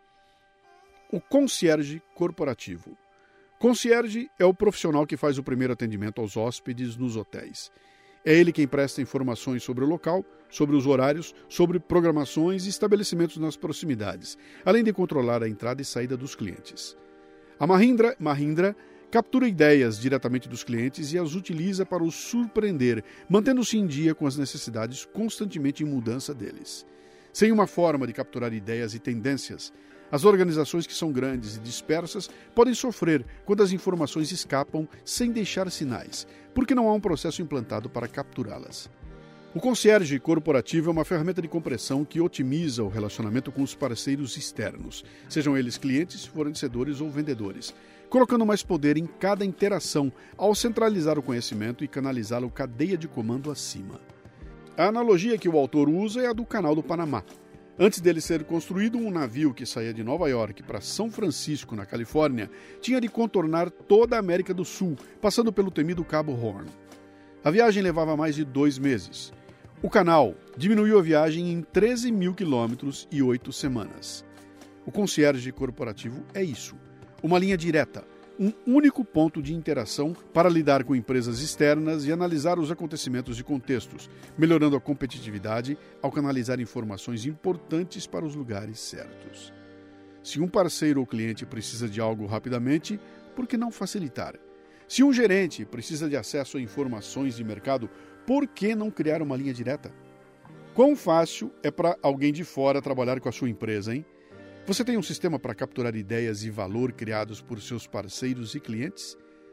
A: O concierge corporativo. Concierge é o profissional que faz o primeiro atendimento aos hóspedes nos hotéis. É ele quem presta informações sobre o local, sobre os horários, sobre programações e estabelecimentos nas proximidades, além de controlar a entrada e saída dos clientes. A Mahindra Mahindra captura ideias diretamente dos clientes e as utiliza para os surpreender, mantendo-se em dia com as necessidades constantemente em mudança deles. Sem uma forma de capturar ideias e tendências, as organizações que são grandes e dispersas podem sofrer quando as informações escapam sem deixar sinais, porque não há um processo implantado para capturá-las. O concierge corporativo é uma ferramenta de compressão que otimiza o relacionamento com os parceiros externos, sejam eles clientes, fornecedores ou vendedores, colocando mais poder em cada interação ao centralizar o conhecimento e canalizá-lo cadeia de comando acima. A analogia que o autor usa é a do Canal do Panamá. Antes dele ser construído, um navio que saía de Nova York para São Francisco, na Califórnia, tinha de contornar toda a América do Sul, passando pelo temido Cabo Horn. A viagem levava mais de dois meses. O canal diminuiu a viagem em treze mil quilômetros e oito semanas. O concierge corporativo é isso, uma linha direta, um único ponto de interação para lidar com empresas externas e analisar os acontecimentos e contextos, melhorando a competitividade ao canalizar informações importantes para os lugares certos. Se um parceiro ou cliente precisa de algo rapidamente, por que não facilitar? Se um gerente precisa de acesso a informações de mercado, por que não criar uma linha direta? Quão fácil é para alguém de fora trabalhar com a sua empresa, hein? Você tem um sistema para capturar ideias e valor criados por seus parceiros e clientes?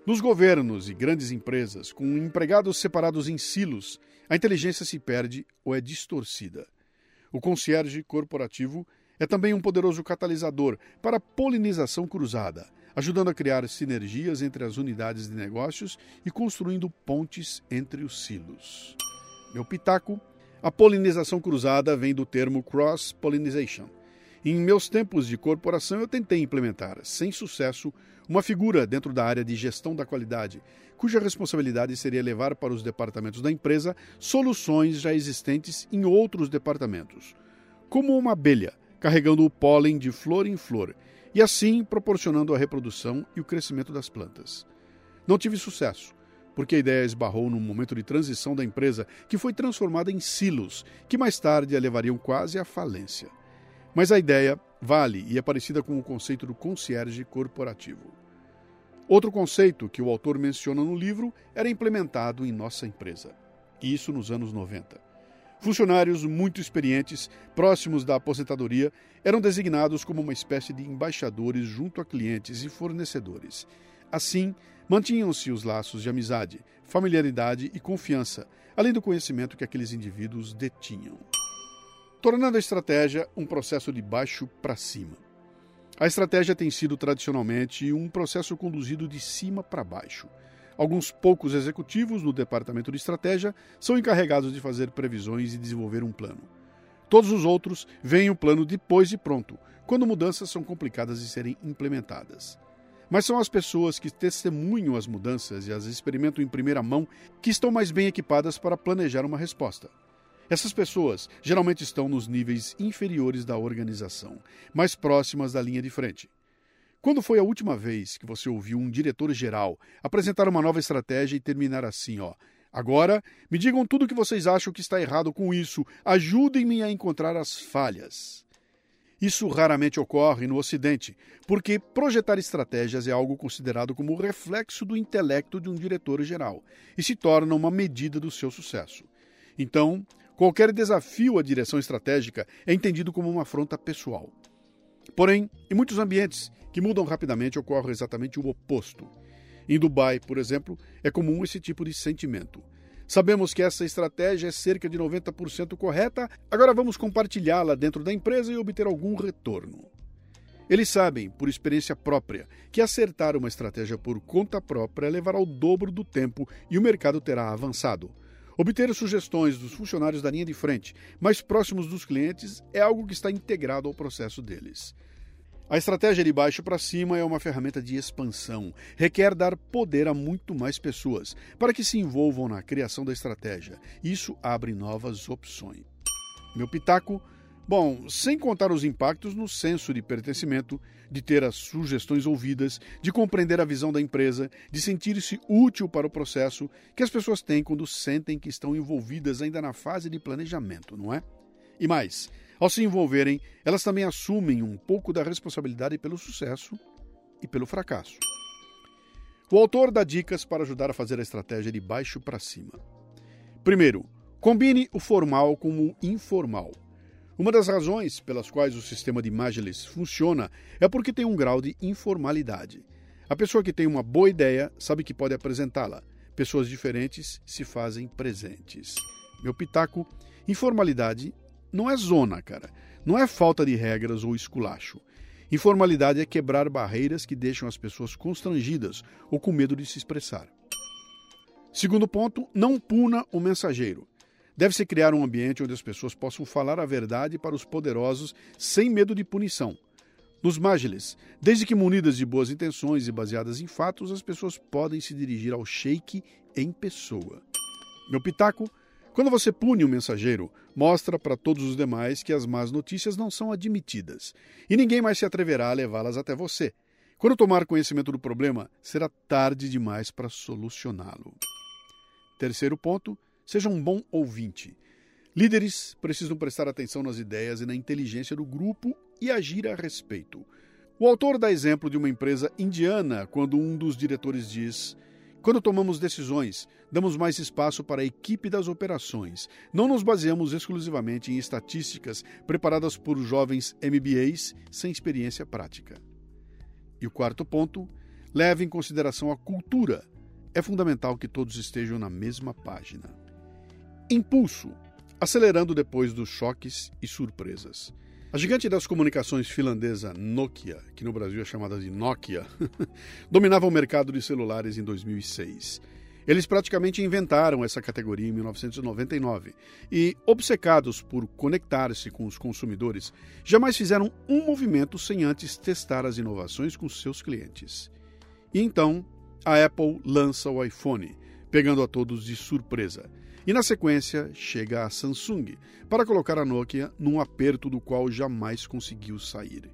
A: Nos governos e grandes empresas, com empregados separados em silos, a inteligência se perde ou é distorcida. O concierge corporativo é também um poderoso catalisador para a polinização cruzada, ajudando a criar sinergias entre as unidades de negócios e construindo pontes entre os silos. Meu pitaco: a polinização cruzada vem do termo cross-pollination. Em meus tempos de corporação, eu tentei implementar, sem sucesso, uma figura dentro da área de gestão da qualidade, cuja responsabilidade seria levar para os departamentos da empresa soluções já existentes em outros departamentos, como uma abelha carregando o pólen de flor em flor, e assim proporcionando a reprodução e o crescimento das plantas. Não tive sucesso, porque a ideia esbarrou num momento de transição da empresa que foi transformada em silos, que mais tarde a levariam quase à falência. Mas a ideia vale e é parecida com o conceito do concierge corporativo. Outro conceito que o autor menciona no livro era implementado em nossa empresa, e isso nos anos noventa. Funcionários muito experientes, próximos da aposentadoria, eram designados como uma espécie de embaixadores junto a clientes e fornecedores. Assim, mantinham-se os laços de amizade, familiaridade e confiança, além do conhecimento que aqueles indivíduos detinham, tornando a estratégia um processo de baixo para cima. A estratégia tem sido tradicionalmente um processo conduzido de cima para baixo. Alguns poucos executivos no departamento de estratégia são encarregados de fazer previsões e desenvolver um plano. Todos os outros veem o plano depois de pronto, quando mudanças são complicadas de serem implementadas. Mas são as pessoas que testemunham as mudanças e as experimentam em primeira mão que estão mais bem equipadas para planejar uma resposta. Essas pessoas geralmente estão nos níveis inferiores da organização, mais próximas da linha de frente. Quando foi a última vez que você ouviu um diretor-geral apresentar uma nova estratégia e terminar assim, ó: agora, me digam tudo o que vocês acham que está errado com isso, ajudem-me a encontrar as falhas? Isso raramente ocorre no Ocidente, porque projetar estratégias é algo considerado como o reflexo do intelecto de um diretor-geral e se torna uma medida do seu sucesso. Então, qualquer desafio à direção estratégica é entendido como uma afronta pessoal. Porém, em muitos ambientes que mudam rapidamente, ocorre exatamente o oposto. Em Dubai, por exemplo, é comum esse tipo de sentimento. Sabemos que essa estratégia é cerca de noventa por cento correta, agora vamos compartilhá-la dentro da empresa e obter algum retorno. Eles sabem, por experiência própria, que acertar uma estratégia por conta própria levará o dobro do tempo e o mercado terá avançado. Obter sugestões dos funcionários da linha de frente, mais próximos dos clientes, é algo que está integrado ao processo deles. A estratégia de baixo para cima é uma ferramenta de expansão. Requer dar poder a muito mais pessoas para que se envolvam na criação da estratégia. Isso abre novas opções. Meu pitaco: bom, sem contar os impactos no senso de pertencimento, de ter as sugestões ouvidas, de compreender a visão da empresa, de sentir-se útil para o processo, que as pessoas têm quando sentem que estão envolvidas ainda na fase de planejamento, não é? E mais, ao se envolverem, elas também assumem um pouco da responsabilidade pelo sucesso e pelo fracasso. O autor dá dicas para ajudar a fazer a estratégia de baixo para cima. Primeiro, combine o formal com o informal. Uma das razões pelas quais o sistema de Majlis funciona é porque tem um grau de informalidade. A pessoa que tem uma boa ideia sabe que pode apresentá-la. Pessoas diferentes se fazem presentes. Meu pitaco: informalidade não é zona, cara. Não é falta de regras ou esculacho. Informalidade é quebrar barreiras que deixam as pessoas constrangidas ou com medo de se expressar. Segundo ponto, não puna o mensageiro. Deve-se criar um ambiente onde as pessoas possam falar a verdade para os poderosos sem medo de punição. Nos Majlis, desde que munidas de boas intenções e baseadas em fatos, as pessoas podem se dirigir ao sheik em pessoa. Meu pitaco: quando você pune o mensageiro, mostra para todos os demais que as más notícias não são admitidas e ninguém mais se atreverá a levá-las até você. Quando tomar conhecimento do problema, será tarde demais para solucioná-lo. Terceiro ponto: seja um bom ouvinte. Líderes precisam prestar atenção nas ideias e na inteligência do grupo e agir a respeito. O autor dá exemplo de uma empresa indiana quando um dos diretores diz: quando tomamos decisões, damos mais espaço para a equipe das operações. Não nos baseamos exclusivamente em estatísticas preparadas por jovens M B As sem experiência prática. E o quarto ponto: leve em consideração a cultura. É fundamental que todos estejam na mesma página. Impulso, acelerando depois dos choques e surpresas. A gigante das comunicações finlandesa Nokia, que no Brasil é chamada de Nokia, dominava o mercado de celulares em dois mil e seis. Eles praticamente inventaram essa categoria em mil novecentos e noventa e nove e, obcecados por conectar-se com os consumidores, jamais fizeram um movimento sem antes testar as inovações com seus clientes. E então, a Apple lança o iPhone, pegando a todos de surpresa. E na sequência, chega a Samsung, para colocar a Nokia num aperto do qual jamais conseguiu sair.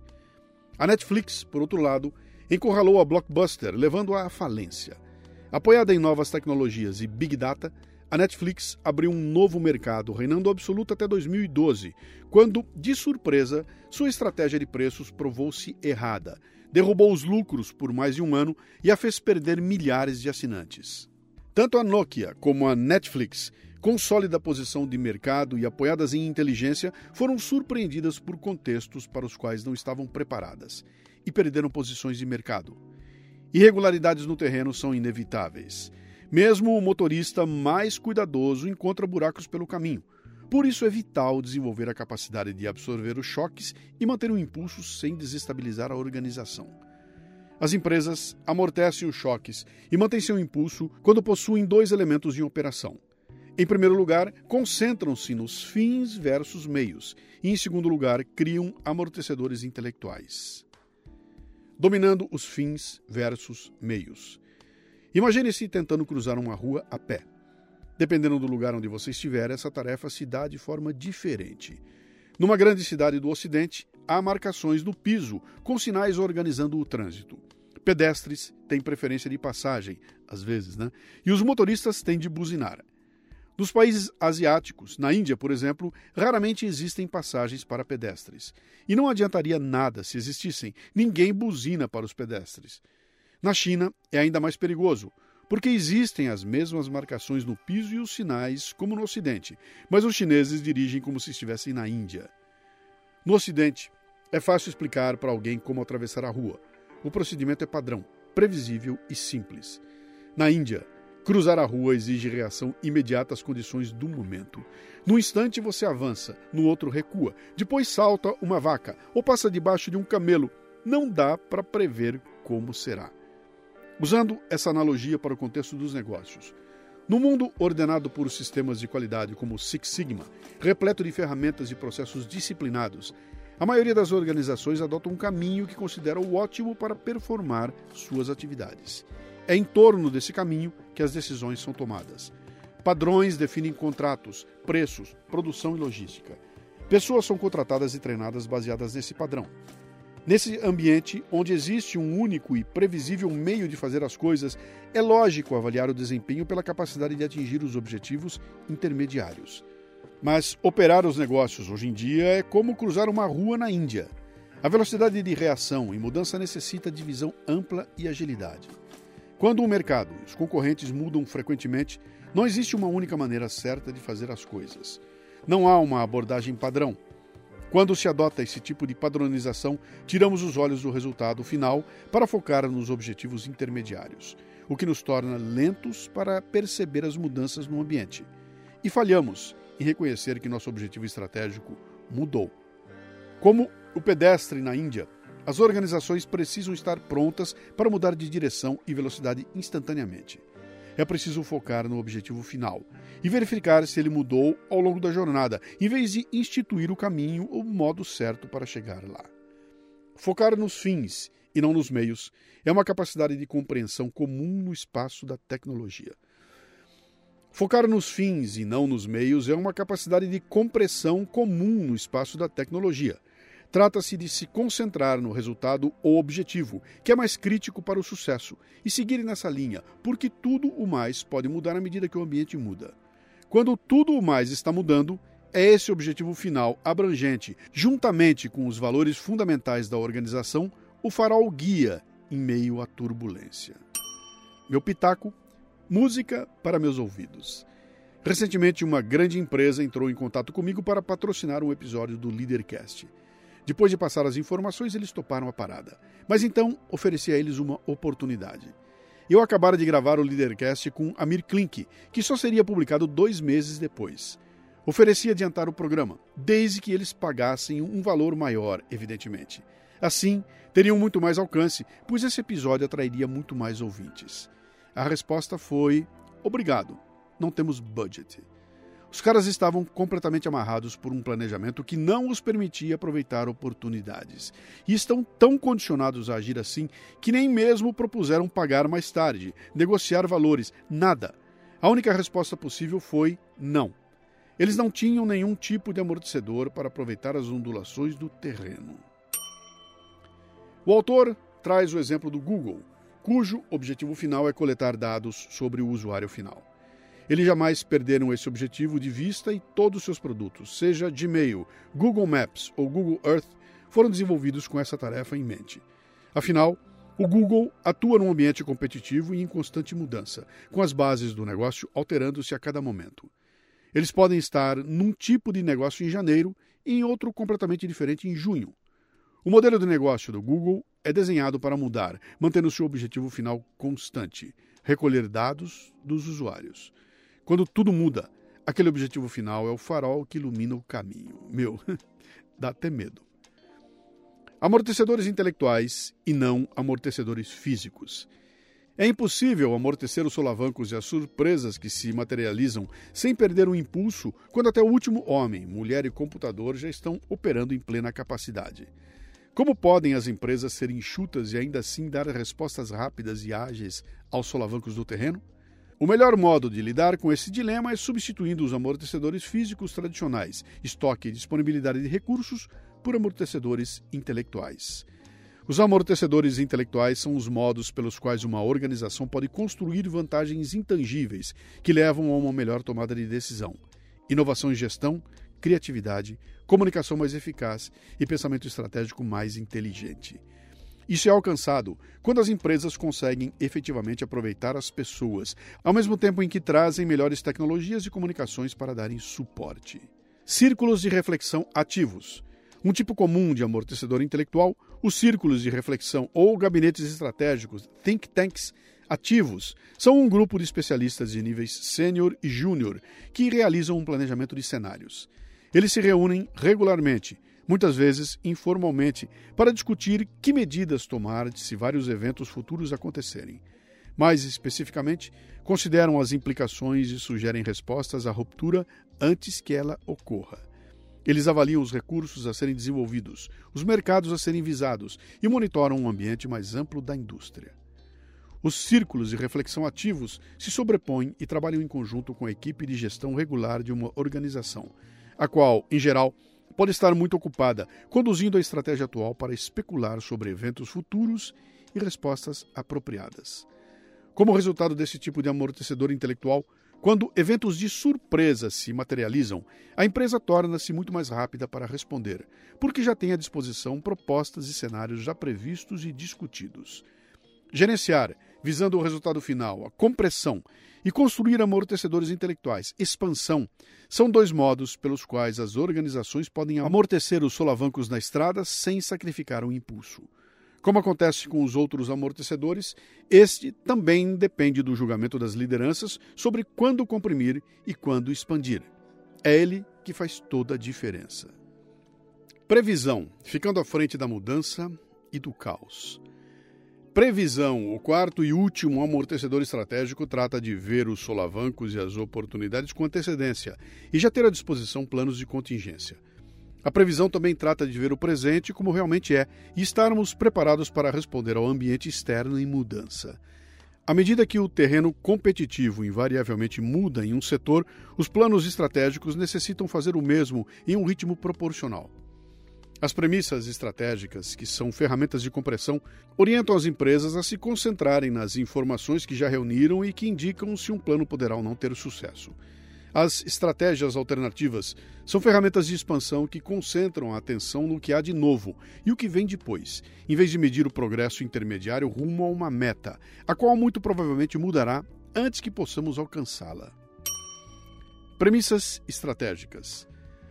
A: A Netflix, por outro lado, encurralou a Blockbuster, levando-a à falência. Apoiada em novas tecnologias e Big Data, a Netflix abriu um novo mercado, reinando absoluto até dois mil e doze, quando, de surpresa, sua estratégia de preços provou-se errada, derrubou os lucros por mais de um ano e a fez perder milhares de assinantes. Tanto a Nokia como a Netflix, com sólida posição de mercado e apoiadas em inteligência, foram surpreendidas por contextos para os quais não estavam preparadas e perderam posições de mercado. Irregularidades no terreno são inevitáveis. Mesmo o motorista mais cuidadoso encontra buracos pelo caminho. Por isso é vital desenvolver a capacidade de absorver os choques e manter um impulso sem desestabilizar a organização. As empresas amortecem os choques e mantêm seu impulso quando possuem dois elementos em operação. Em primeiro lugar, concentram-se nos fins versus meios e, em segundo lugar, criam amortecedores intelectuais. Dominando os fins versus meios. Imagine-se tentando cruzar uma rua a pé. Dependendo do lugar onde você estiver, essa tarefa se dá de forma diferente. Numa grande cidade do Ocidente, há marcações no piso, com sinais organizando o trânsito. Pedestres têm preferência de passagem, às vezes, né? E os motoristas têm de buzinar. Nos países asiáticos, na Índia, por exemplo, raramente existem passagens para pedestres. E não adiantaria nada se existissem. Ninguém buzina para os pedestres. Na China, é ainda mais perigoso, porque existem as mesmas marcações no piso e os sinais, como no Ocidente, mas os chineses dirigem como se estivessem na Índia. No Ocidente, é fácil explicar para alguém como atravessar a rua. O procedimento é padrão, previsível e simples. Na Índia, cruzar a rua exige reação imediata às condições do momento. Num instante você avança, no outro recua, depois salta uma vaca ou passa debaixo de um camelo. Não dá para prever como será. Usando essa analogia para o contexto dos negócios. No mundo ordenado por sistemas de qualidade como o Six Sigma, repleto de ferramentas e processos disciplinados, a maioria das organizações adota um caminho que considera o ótimo para performar suas atividades. É em torno desse caminho que as decisões são tomadas. Padrões definem contratos, preços, produção e logística. Pessoas são contratadas e treinadas baseadas nesse padrão. Nesse ambiente, onde existe um único e previsível meio de fazer as coisas, é lógico avaliar o desempenho pela capacidade de atingir os objetivos intermediários. Mas operar os negócios hoje em dia é como cruzar uma rua na Índia. A velocidade de reação e mudança necessita de visão ampla e agilidade. Quando o mercado e os concorrentes mudam frequentemente, não existe uma única maneira certa de fazer as coisas. Não há uma abordagem padrão. Quando se adota esse tipo de padronização, tiramos os olhos do resultado final para focar nos objetivos intermediários, o que nos torna lentos para perceber as mudanças no ambiente. E falhamos em reconhecer que nosso objetivo estratégico mudou. Como o pedestre na Índia, as organizações precisam estar prontas para mudar de direção e velocidade instantaneamente. É preciso focar no objetivo final e verificar se ele mudou ao longo da jornada, em vez de instituir o caminho ou o modo certo para chegar lá. Focar nos fins e não nos meios é uma capacidade de compreensão comum no espaço da tecnologia. Focar nos fins e não nos meios é uma capacidade de compreensão comum no espaço da tecnologia. Trata-se de se concentrar no resultado ou objetivo, que é mais crítico para o sucesso, e seguir nessa linha, porque tudo o mais pode mudar à medida que o ambiente muda. Quando tudo o mais está mudando, é esse objetivo final abrangente, juntamente com os valores fundamentais da organização, o farol guia em meio à turbulência. Meu pitaco, música para meus ouvidos. Recentemente, uma grande empresa entrou em contato comigo para patrocinar um episódio do LeaderCast. Depois de passar as informações, eles toparam a parada. Mas então, ofereci a eles uma oportunidade. Eu acabara de gravar o Leadercast com Amir Klink, que só seria publicado dois meses depois. Ofereci adiantar o programa, desde que eles pagassem um valor maior, evidentemente. Assim, teriam muito mais alcance, pois esse episódio atrairia muito mais ouvintes. A resposta foi: obrigado, não temos budget. Os caras estavam completamente amarrados por um planejamento que não os permitia aproveitar oportunidades. E estão tão condicionados a agir assim que nem mesmo propuseram pagar mais tarde, negociar valores, nada. A única resposta possível foi não. Eles não tinham nenhum tipo de amortecedor para aproveitar as ondulações do terreno. O autor traz o exemplo do Google, cujo objetivo final é coletar dados sobre o usuário final. Eles jamais perderam esse objetivo de vista e todos os seus produtos, seja Gmail, Google Maps ou Google Earth, foram desenvolvidos com essa tarefa em mente. Afinal, o Google atua num ambiente competitivo e em constante mudança, com as bases do negócio alterando-se a cada momento. Eles podem estar num tipo de negócio em janeiro e em outro completamente diferente em junho. O modelo de negócio do Google é desenhado para mudar, mantendo seu objetivo final constante: recolher dados dos usuários. Quando tudo muda, aquele objetivo final é o farol que ilumina o caminho. Meu, dá até medo. Amortecedores intelectuais e não amortecedores físicos. É impossível amortecer os solavancos e as surpresas que se materializam sem perder o impulso quando até o último homem, mulher e computador já estão operando em plena capacidade. Como podem as empresas ser enxutas e ainda assim dar respostas rápidas e ágeis aos solavancos do terreno? O melhor modo de lidar com esse dilema é substituindo os amortecedores físicos tradicionais, estoque e disponibilidade de recursos, por amortecedores intelectuais. Os amortecedores intelectuais são os modos pelos quais uma organização pode construir vantagens intangíveis que levam a uma melhor tomada de decisão, inovação em gestão, criatividade, comunicação mais eficaz e pensamento estratégico mais inteligente. Isso é alcançado quando as empresas conseguem efetivamente aproveitar as pessoas, ao mesmo tempo em que trazem melhores tecnologias e comunicações para darem suporte. Círculos de reflexão ativos. Um tipo comum de amortecedor intelectual, os círculos de reflexão ou gabinetes estratégicos, think tanks, ativos, são um grupo de especialistas de níveis sênior e júnior que realizam um planejamento de cenários. Eles se reúnem regularmente, muitas vezes informalmente, para discutir que medidas tomar se vários eventos futuros acontecerem. Mais especificamente, consideram as implicações e sugerem respostas à ruptura antes que ela ocorra. Eles avaliam os recursos a serem desenvolvidos, os mercados a serem visados e monitoram um ambiente mais amplo da indústria. Os círculos de reflexão ativos se sobrepõem e trabalham em conjunto com a equipe de gestão regular de uma organização, a qual, em geral, pode estar muito ocupada, conduzindo a estratégia atual para especular sobre eventos futuros e respostas apropriadas. Como resultado desse tipo de amortecedor intelectual, quando eventos de surpresa se materializam, a empresa torna-se muito mais rápida para responder, porque já tem à disposição propostas e cenários já previstos e discutidos. Gerenciar, visando o resultado final, a compressão, e construir amortecedores intelectuais, expansão, são dois modos pelos quais as organizações podem amortecer os solavancos na estrada sem sacrificar o impulso. Como acontece com os outros amortecedores, este também depende do julgamento das lideranças sobre quando comprimir e quando expandir. É ele que faz toda a diferença. Previsão, ficando à frente da mudança e do caos. Previsão, o quarto e último amortecedor estratégico, trata de ver os solavancos e as oportunidades com antecedência e já ter à disposição planos de contingência. A previsão também trata de ver o presente como realmente é e estarmos preparados para responder ao ambiente externo em mudança. À medida que o terreno competitivo invariavelmente muda em um setor, os planos estratégicos necessitam fazer o mesmo em um ritmo proporcional. As premissas estratégicas, que são ferramentas de compressão, orientam as empresas a se concentrarem nas informações que já reuniram e que indicam se um plano poderá ou não ter sucesso. As estratégias alternativas são ferramentas de expansão que concentram a atenção no que há de novo e o que vem depois, em vez de medir o progresso intermediário rumo a uma meta, a qual muito provavelmente mudará antes que possamos alcançá-la. Premissas estratégicas.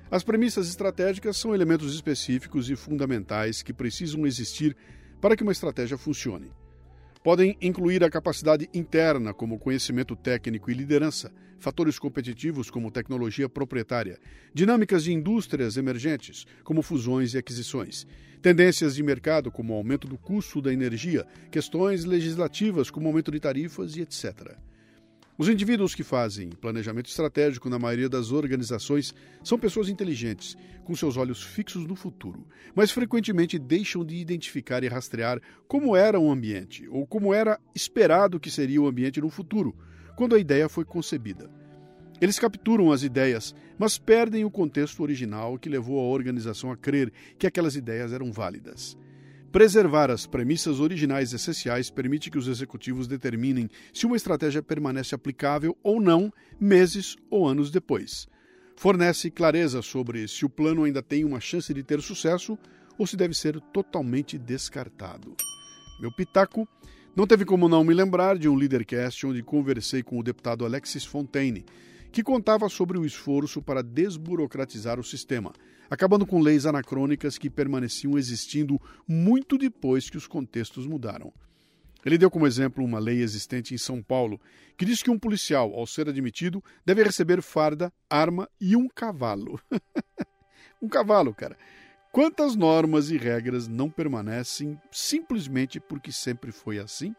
A: As premissas estratégicas são elementos específicos e fundamentais que precisam existir para que uma estratégia funcione. Podem incluir a capacidade interna, como conhecimento técnico e liderança, fatores competitivos, como tecnologia proprietária, dinâmicas de indústrias emergentes, como fusões e aquisições, tendências de mercado, como aumento do custo da energia, questões legislativas, como aumento de tarifas e etcétera. Os indivíduos que fazem planejamento estratégico na maioria das organizações são pessoas inteligentes, com seus olhos fixos no futuro, mas frequentemente deixam de identificar e rastrear como era o ambiente, ou como era esperado que seria o ambiente no futuro, quando a ideia foi concebida. Eles capturam as ideias, mas perdem o contexto original que levou a organização a crer que aquelas ideias eram válidas. Preservar as premissas originais essenciais permite que os executivos determinem se uma estratégia permanece aplicável ou não, meses ou anos depois. Fornece clareza sobre se o plano ainda tem uma chance de ter sucesso ou se deve ser totalmente descartado. Meu pitaco: não teve como não me lembrar de um Leadercast onde conversei com o deputado Alexis Fontaine, que contava sobre o esforço para desburocratizar o sistema, acabando com leis anacrônicas que permaneciam existindo muito depois que os contextos mudaram. Ele deu como exemplo uma lei existente em São Paulo, que diz que um policial, ao ser admitido, deve receber farda, arma e um cavalo. Um cavalo, cara. Quantas normas e regras não permanecem simplesmente porque sempre foi assim?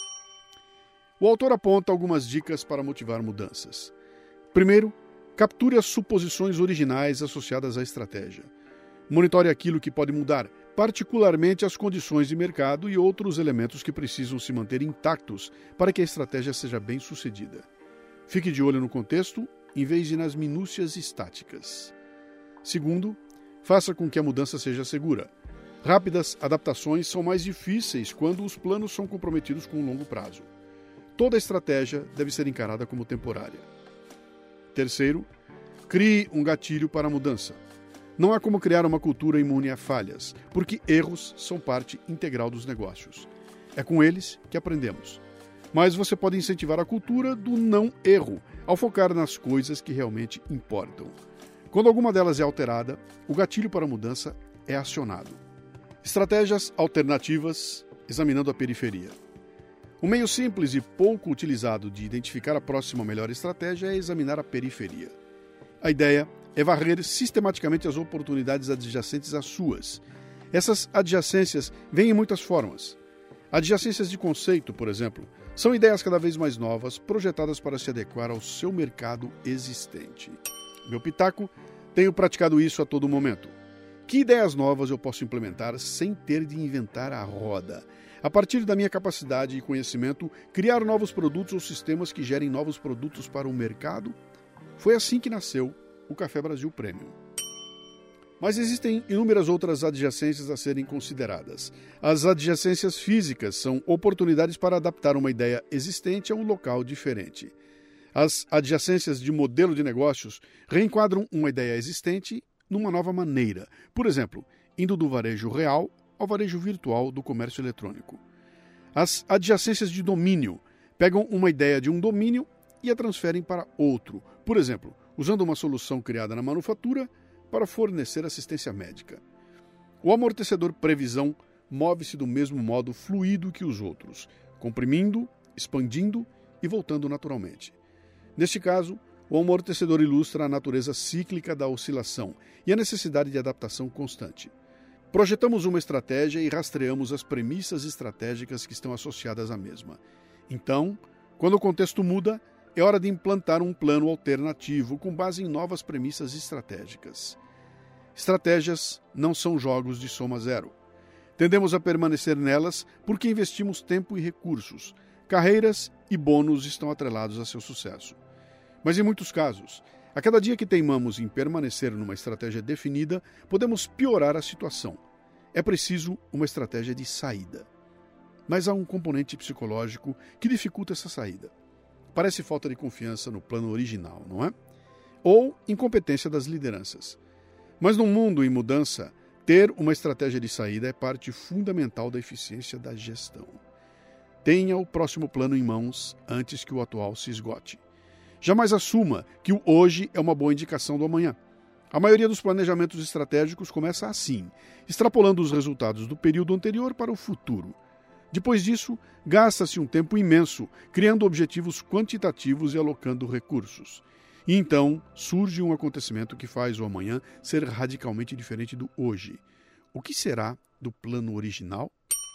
A: O autor aponta algumas dicas para motivar mudanças. Primeiro, capture as suposições originais associadas à estratégia. Monitore aquilo que pode mudar, particularmente as condições de mercado e outros elementos que precisam se manter intactos para que a estratégia seja bem sucedida. Fique de olho no contexto, em vez de nas minúcias estáticas. Segundo, faça com que a mudança seja segura. Rápidas adaptações são mais difíceis quando os planos são comprometidos com um longo prazo. Toda estratégia deve ser encarada como temporária. Terceiro, crie um gatilho para a mudança. Não há como criar uma cultura imune a falhas, porque erros são parte integral dos negócios. É com eles que aprendemos. Mas você pode incentivar a cultura do não-erro, ao focar nas coisas que realmente importam. Quando alguma delas é alterada, o gatilho para a mudança é acionado. Estratégias alternativas, examinando a periferia. Um meio simples e pouco utilizado de identificar a próxima melhor estratégia é examinar a periferia. A ideia é varrer sistematicamente as oportunidades adjacentes às suas. Essas adjacências vêm em muitas formas. Adjacências de conceito, por exemplo, são ideias cada vez mais novas, projetadas para se adequar ao seu mercado existente. Meu pitaco: tenho praticado isso a todo momento. Que ideias novas eu posso implementar sem ter de inventar a roda? A partir da minha capacidade e conhecimento, criar novos produtos ou sistemas que gerem novos produtos para o mercado? Foi assim que nasceu o Café Brasil Premium. Mas existem inúmeras outras adjacências a serem consideradas. As adjacências físicas são oportunidades para adaptar uma ideia existente a um local diferente. As adjacências de modelo de negócios reenquadram uma ideia existente numa nova maneira. Por exemplo, indo do varejo real ao varejo virtual do comércio eletrônico. As adjacências de domínio pegam uma ideia de um domínio e a transferem para outro. Por exemplo, usando uma solução criada na manufatura para fornecer assistência médica. O amortecedor previsão move-se do mesmo modo fluido que os outros, comprimindo, expandindo e voltando naturalmente. Neste caso, o amortecedor ilustra a natureza cíclica da oscilação e a necessidade de adaptação constante. Projetamos uma estratégia e rastreamos as premissas estratégicas que estão associadas à mesma. Então, quando o contexto muda, é hora de implantar um plano alternativo com base em novas premissas estratégicas. Estratégias não são jogos de soma zero. Tendemos a permanecer nelas porque investimos tempo e recursos. Carreiras e bônus estão atrelados a seu sucesso. Mas em muitos casos, a cada dia que teimamos em permanecer numa estratégia definida, podemos piorar a situação. É preciso uma estratégia de saída. Mas há um componente psicológico que dificulta essa saída. Parece falta de confiança no plano original, não é? Ou incompetência das lideranças. Mas num mundo em mudança, ter uma estratégia de saída é parte fundamental da eficiência da gestão. Tenha o próximo plano em mãos antes que o atual se esgote. Jamais assuma que o hoje é uma boa indicação do amanhã. A maioria dos planejamentos estratégicos começa assim, extrapolando os resultados do período anterior para o futuro. Depois disso, gasta-se um tempo imenso criando objetivos quantitativos e alocando recursos. E então surge um acontecimento que faz o amanhã ser radicalmente diferente do hoje. O que será do plano original?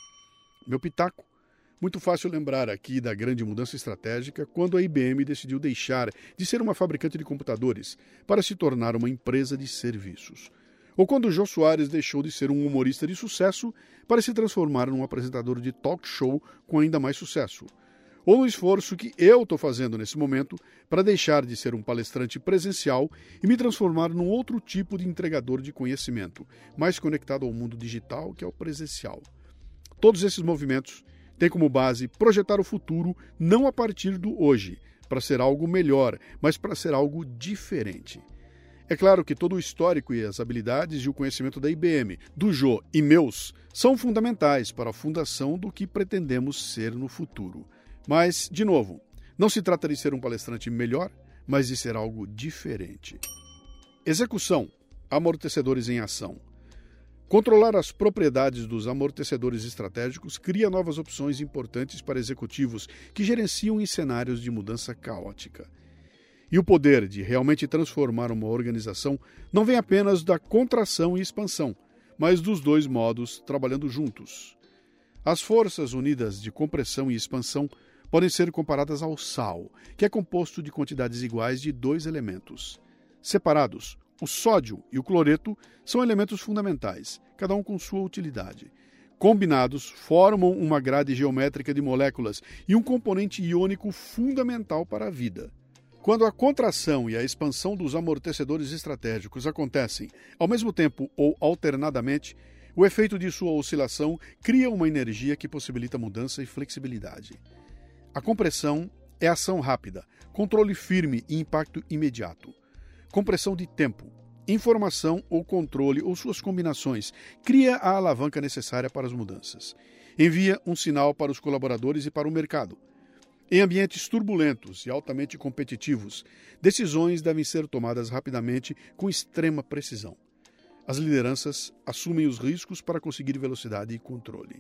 A: Meu pitaco. Muito fácil lembrar aqui da grande mudança estratégica quando a I B M decidiu deixar de ser uma fabricante de computadores para se tornar uma empresa de serviços. Ou quando Jô Soares deixou de ser um humorista de sucesso para se transformar num apresentador de talk show com ainda mais sucesso. Ou no esforço que eu estou fazendo nesse momento para deixar de ser um palestrante presencial e me transformar num outro tipo de entregador de conhecimento, mais conectado ao mundo digital que ao presencial. Todos esses movimentos têm como base projetar o futuro não a partir do hoje, para ser algo melhor, mas para ser algo diferente. É claro que todo o histórico e as habilidades e o conhecimento da I B M, do Jô e meus são fundamentais para a fundação do que pretendemos ser no futuro. Mas, de novo, não se trata de ser um palestrante melhor, mas de ser algo diferente. Execução. Amortecedores em ação. Controlar as propriedades dos amortecedores estratégicos cria novas opções importantes para executivos que gerenciam em cenários de mudança caótica. E o poder de realmente transformar uma organização não vem apenas da contração e expansão, mas dos dois modos trabalhando juntos. As forças unidas de compressão e expansão podem ser comparadas ao sal, que é composto de quantidades iguais de dois elementos. Separados, o sódio e o cloreto são elementos fundamentais, cada um com sua utilidade. Combinados, formam uma grade geométrica de moléculas e um componente iônico fundamental para a vida. Quando a contração e a expansão dos amortecedores estratégicos acontecem ao mesmo tempo ou alternadamente, o efeito de sua oscilação cria uma energia que possibilita mudança e flexibilidade. A compressão é ação rápida, controle firme e impacto imediato. Compressão de tempo, informação ou controle ou suas combinações cria a alavanca necessária para as mudanças. Envia um sinal para os colaboradores e para o mercado. Em ambientes turbulentos e altamente competitivos, decisões devem ser tomadas rapidamente com extrema precisão. As lideranças assumem os riscos para conseguir velocidade e controle.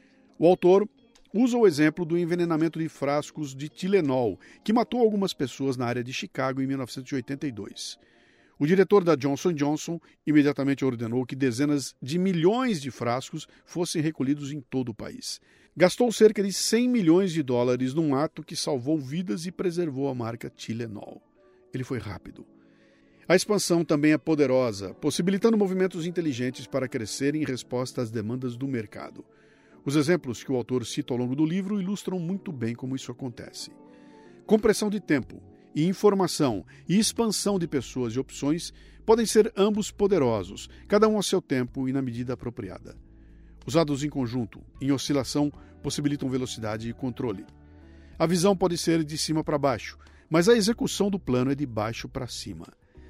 A: O autor usa o exemplo do envenenamento de frascos de Tilenol, que matou algumas pessoas na área de Chicago em mil novecentos e oitenta e dois. O diretor da Johnson and Johnson imediatamente ordenou que dezenas de milhões de frascos fossem recolhidos em todo o país. Gastou cerca de cem milhões de dólares num ato que salvou vidas e preservou a marca Tilenol. Ele foi rápido. A expansão também é poderosa, possibilitando movimentos inteligentes para crescer em resposta às demandas do mercado. Os exemplos que o autor cita ao longo do livro ilustram muito bem como isso acontece. Compressão de tempo e informação e expansão de pessoas e opções podem ser ambos poderosos, cada um a seu tempo e na medida apropriada. Usados em conjunto, em oscilação, possibilitam velocidade e controle. A visão pode ser de cima para baixo, mas a execução do plano é de baixo para cima.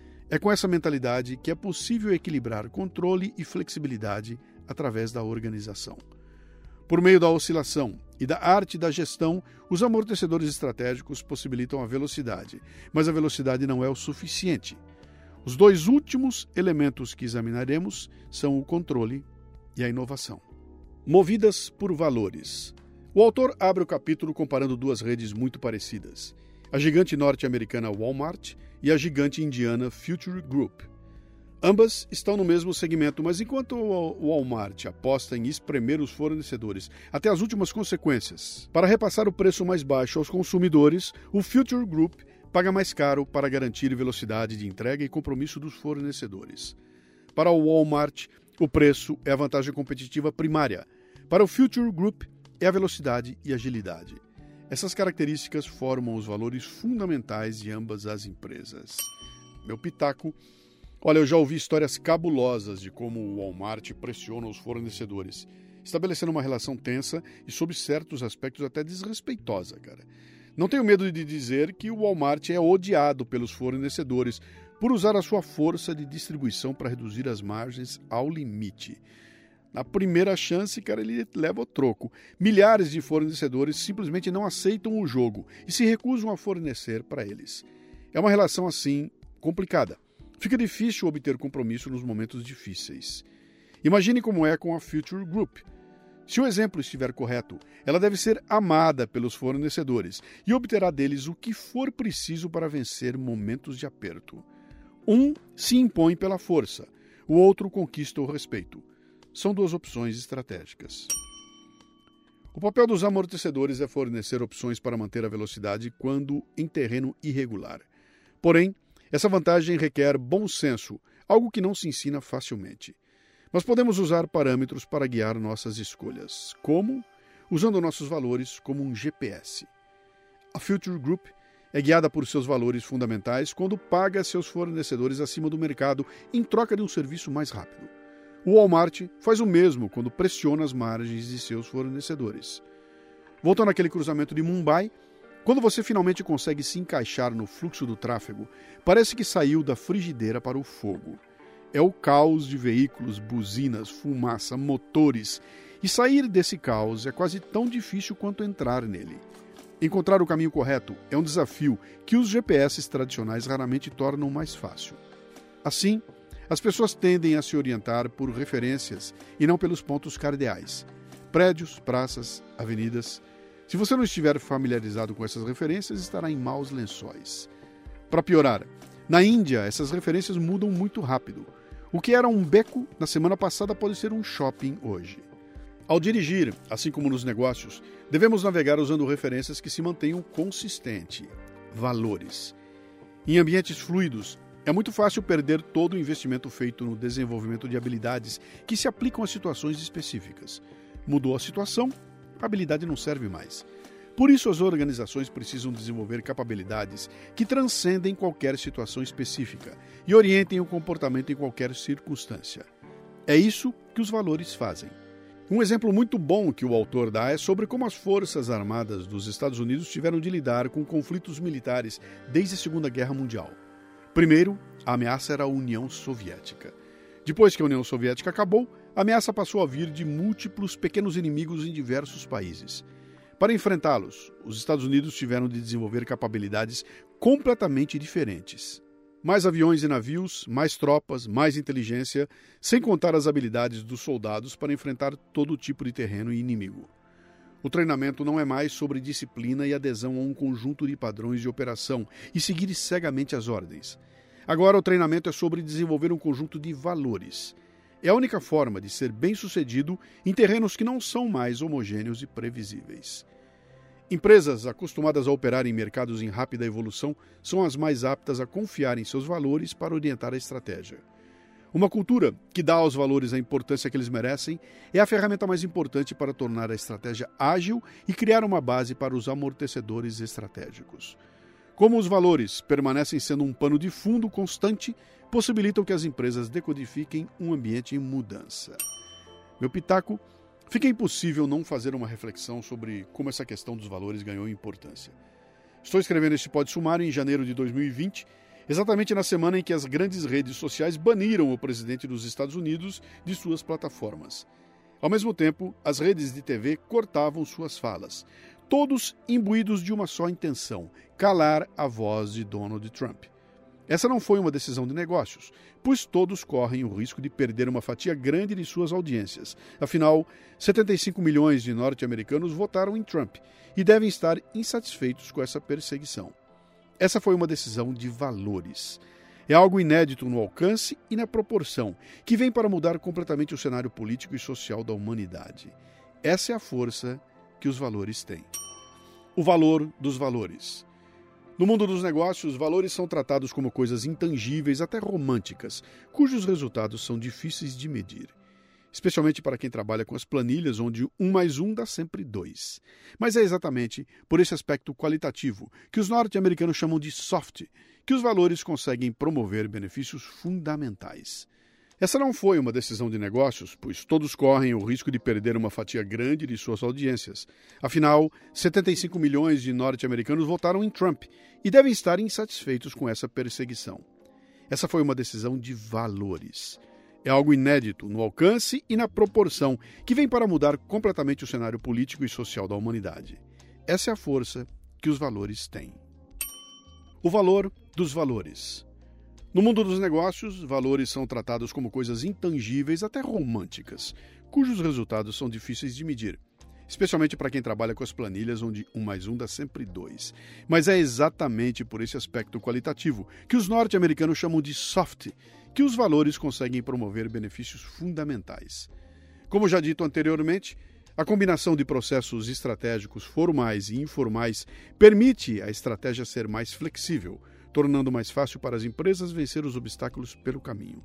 A: É com essa mentalidade que é possível equilibrar controle e flexibilidade através da organização. Por meio da oscilação e da arte da gestão, os amortecedores estratégicos possibilitam a velocidade, mas a velocidade não é o suficiente. Os dois últimos elementos que examinaremos são o controle e a inovação. Movidas por valores. O autor abre o capítulo comparando duas redes muito parecidas, a gigante norte-americana Walmart e a gigante indiana Future Group. Ambas estão no mesmo segmento, mas enquanto o Walmart aposta em espremer os fornecedores até as últimas consequências para repassar o preço mais baixo aos consumidores, o Future Group paga mais caro para garantir velocidade de entrega e compromisso dos fornecedores. Para o Walmart, o preço é a vantagem competitiva primária. Para o Future Group, é a velocidade e agilidade. Essas características formam os valores fundamentais de ambas as empresas. Meu pitaco. Olha, eu já ouvi histórias cabulosas de como o Walmart pressiona os fornecedores, estabelecendo uma relação tensa e, sob certos aspectos, até desrespeitosa, cara. Não tenho medo de dizer que o Walmart é odiado pelos fornecedores por usar a sua força de distribuição para reduzir as margens ao limite. Na primeira chance, cara, ele leva o troco. Milhares de fornecedores simplesmente não aceitam o jogo e se recusam a fornecer para eles. É uma relação, assim, complicada. fica difícil obter compromisso nos momentos difíceis. Imagine como é com a Future Group. Se o exemplo estiver correto, ela deve ser amada pelos fornecedores e obterá deles o que for preciso para vencer momentos de aperto. Um se impõe pela força, o outro conquista o respeito. São duas opções estratégicas. O papel dos amortecedores é fornecer opções para manter a velocidade quando em terreno irregular. Porém, essa vantagem requer bom senso, algo que não se ensina facilmente. Nós podemos usar parâmetros para guiar nossas escolhas. Como? Usando nossos valores como um G P S. A Future Group é guiada por seus valores fundamentais quando paga seus fornecedores acima do mercado em troca de um serviço mais rápido. O Walmart faz o mesmo quando pressiona as margens de seus fornecedores. Voltando àquele cruzamento de Mumbai, quando você finalmente consegue se encaixar no fluxo do tráfego, parece que saiu da frigideira para o fogo. É o caos de veículos, buzinas, fumaça, motores. E sair desse caos é quase tão difícil quanto entrar nele. Encontrar o caminho correto é um desafio que os G P S tradicionais raramente tornam mais fácil. Assim, as pessoas tendem a se orientar por referências e não pelos pontos cardeais. Prédios, praças, avenidas. Se você não estiver familiarizado com essas referências, estará em maus lençóis. Para piorar, na Índia, essas referências mudam muito rápido. O que era um beco na semana passada pode ser um shopping hoje. Ao dirigir, assim como nos negócios, devemos navegar usando referências que se mantenham consistentes. Valores. Em ambientes fluidos, é muito fácil perder todo o investimento feito no desenvolvimento de habilidades que se aplicam a situações específicas. Mudou a situação, a habilidade não serve mais. Por isso, as organizações precisam desenvolver capacidades que transcendem qualquer situação específica e orientem o comportamento em qualquer circunstância. É isso que os valores fazem. Um exemplo muito bom que o autor dá é sobre como as Forças Armadas dos Estados Unidos tiveram de lidar com conflitos militares desde a Segunda Guerra Mundial. Primeiro, a ameaça era a União Soviética. Depois que a União Soviética acabou, a ameaça passou a vir de múltiplos pequenos inimigos em diversos países. Para enfrentá-los, os Estados Unidos tiveram de desenvolver capacidades completamente diferentes. Mais aviões e navios, mais tropas, mais inteligência, sem contar as habilidades dos soldados para enfrentar todo tipo de terreno e inimigo. O treinamento não é mais sobre disciplina e adesão a um conjunto de padrões de operação e seguir cegamente as ordens. Agora o treinamento é sobre desenvolver um conjunto de valores. É a única forma de ser bem-sucedido em terrenos que não são mais homogêneos e previsíveis. Empresas acostumadas a operar em mercados em rápida evolução são as mais aptas a confiar em seus valores para orientar a estratégia. Uma cultura que dá aos valores a importância que eles merecem é a ferramenta mais importante para tornar a estratégia ágil e criar uma base para os amortecedores estratégicos. Como os valores permanecem sendo um pano de fundo constante, possibilitam que as empresas decodifiquem um ambiente em mudança. Meu pitaco, fica impossível não fazer uma reflexão sobre como essa questão dos valores ganhou importância. Estou escrevendo este pod sumário em janeiro de dois mil e vinte, exatamente na semana em que as grandes redes sociais baniram o presidente dos Estados Unidos de suas plataformas. Ao mesmo tempo, as redes de T V cortavam suas falas, todos imbuídos de uma só intenção: calar a voz de Donald Trump. Essa não foi uma decisão de negócios, pois todos correm o risco de perder uma fatia grande de suas audiências. Afinal, setenta e cinco milhões de norte-americanos votaram em Trump e devem estar insatisfeitos com essa perseguição. Essa foi uma decisão de valores. É algo inédito no alcance e na proporção, que vem para mudar completamente o cenário político e social da humanidade. Essa é a força que os valores têm. O valor dos valores. No mundo dos negócios, valores são tratados como coisas intangíveis, até românticas, cujos resultados são difíceis de medir. Especialmente para quem trabalha com as planilhas, onde um mais um dá sempre dois. Mas é exatamente por esse aspecto qualitativo, que os norte-americanos chamam de soft, que os valores conseguem promover benefícios fundamentais. Essa não foi uma decisão de negócios, pois todos correm o risco de perder uma fatia grande de suas audiências. Afinal, setenta e cinco milhões de norte-americanos votaram em Trump e devem estar insatisfeitos com essa perseguição. Essa foi uma decisão de valores. É algo inédito no alcance e na proporção, que vem para mudar completamente o cenário político e social da humanidade. Essa é a força que os valores têm. O valor dos valores. No mundo dos negócios, valores são tratados como coisas intangíveis, até românticas, cujos resultados são difíceis de medir, especialmente para quem trabalha com as planilhas onde um mais um dá sempre dois. Mas é exatamente por esse aspecto qualitativo, que os norte-americanos chamam de soft, que os valores conseguem promover benefícios fundamentais. Como já dito anteriormente, a combinação de processos estratégicos formais e informais permite a estratégia ser mais flexível, tornando mais fácil para as empresas vencer os obstáculos pelo caminho.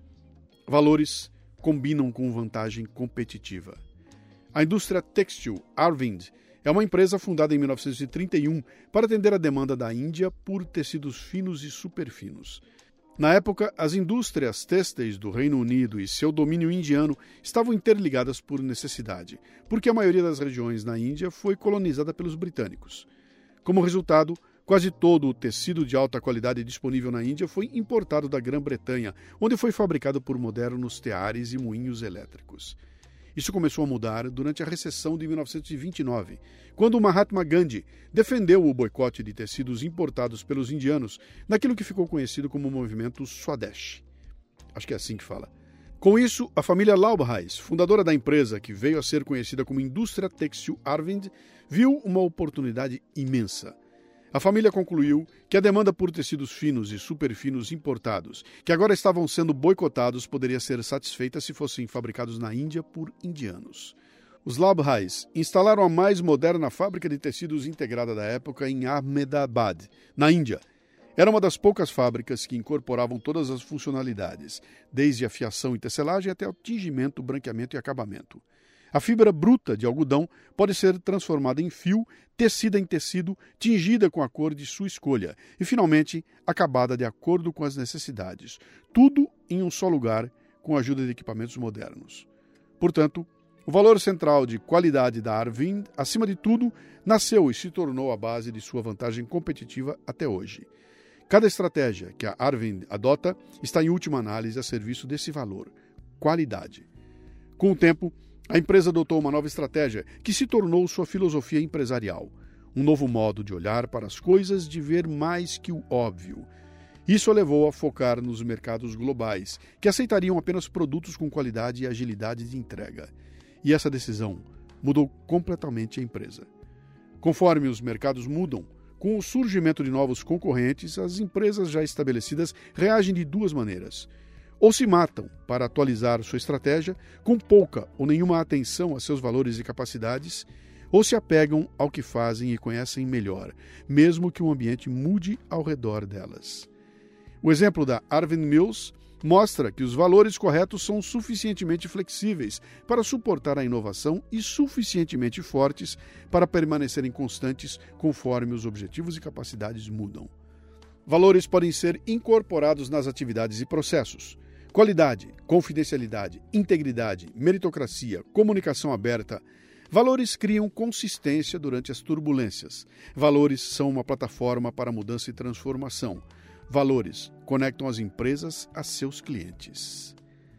A: Valores combinam com vantagem competitiva. A indústria têxtil Arvind é uma empresa fundada em mil novecentos e trinta e um para atender a demanda da Índia por tecidos finos e superfinos. Na época, as indústrias têxteis do Reino Unido e seu domínio indiano estavam interligadas por necessidade, porque a maioria das regiões na Índia foi colonizada pelos britânicos. Como resultado, quase todo o tecido de alta qualidade disponível na Índia foi importado da Grã-Bretanha, onde foi fabricado por modernos teares e moinhos elétricos. Isso começou a mudar durante a recessão de mil novecentos e vinte e nove, quando Mahatma Gandhi defendeu o boicote de tecidos importados pelos indianos naquilo que ficou conhecido como o movimento Swadeshi. Acho que é assim que fala. Com isso, a família Laubhais, fundadora da empresa que veio a ser conhecida como Indústria Têxtil Arvind, viu uma oportunidade imensa. A família concluiu que a demanda por tecidos finos e superfinos importados, que agora estavam sendo boicotados, poderia ser satisfeita se fossem fabricados na Índia por indianos. Os Laubhais instalaram a mais moderna fábrica de tecidos integrada da época em Ahmedabad, na Índia. Era uma das poucas fábricas que incorporavam todas as funcionalidades, desde a fiação e tecelagem até o tingimento, branqueamento e acabamento. A fibra bruta de algodão pode ser transformada em fio, tecida em tecido, tingida com a cor de sua escolha e, finalmente, acabada de acordo com as necessidades. Tudo em um só lugar, com a ajuda de equipamentos modernos. Portanto, o valor central de qualidade da Arvind, acima de tudo, nasceu e se tornou a base de sua vantagem competitiva até hoje. Cada estratégia que a Arvind adota está, em última análise, a serviço desse valor, qualidade. Com o tempo, a empresa adotou uma nova estratégia que se tornou sua filosofia empresarial, um novo modo de olhar para as coisas, de ver mais que o óbvio. Isso a levou a focar nos mercados globais, que aceitariam apenas produtos com qualidade e agilidade de entrega. E essa decisão mudou completamente a empresa. Conforme os mercados mudam, com o surgimento de novos concorrentes, as empresas já estabelecidas reagem de duas maneiras. Ou se matam para atualizar sua estratégia, com pouca ou nenhuma atenção a seus valores e capacidades, ou se apegam ao que fazem e conhecem melhor, mesmo que o ambiente mude ao redor delas. O exemplo da Arvind Mills mostra que os valores corretos são suficientemente flexíveis para suportar a inovação e suficientemente fortes para permanecerem constantes conforme os objetivos e capacidades mudam. Valores podem ser incorporados nas atividades e processos. Qualidade, confidencialidade, integridade, meritocracia, comunicação aberta. Valores criam consistência durante as turbulências. Valores são uma plataforma para mudança e transformação. Valores conectam as empresas a seus clientes,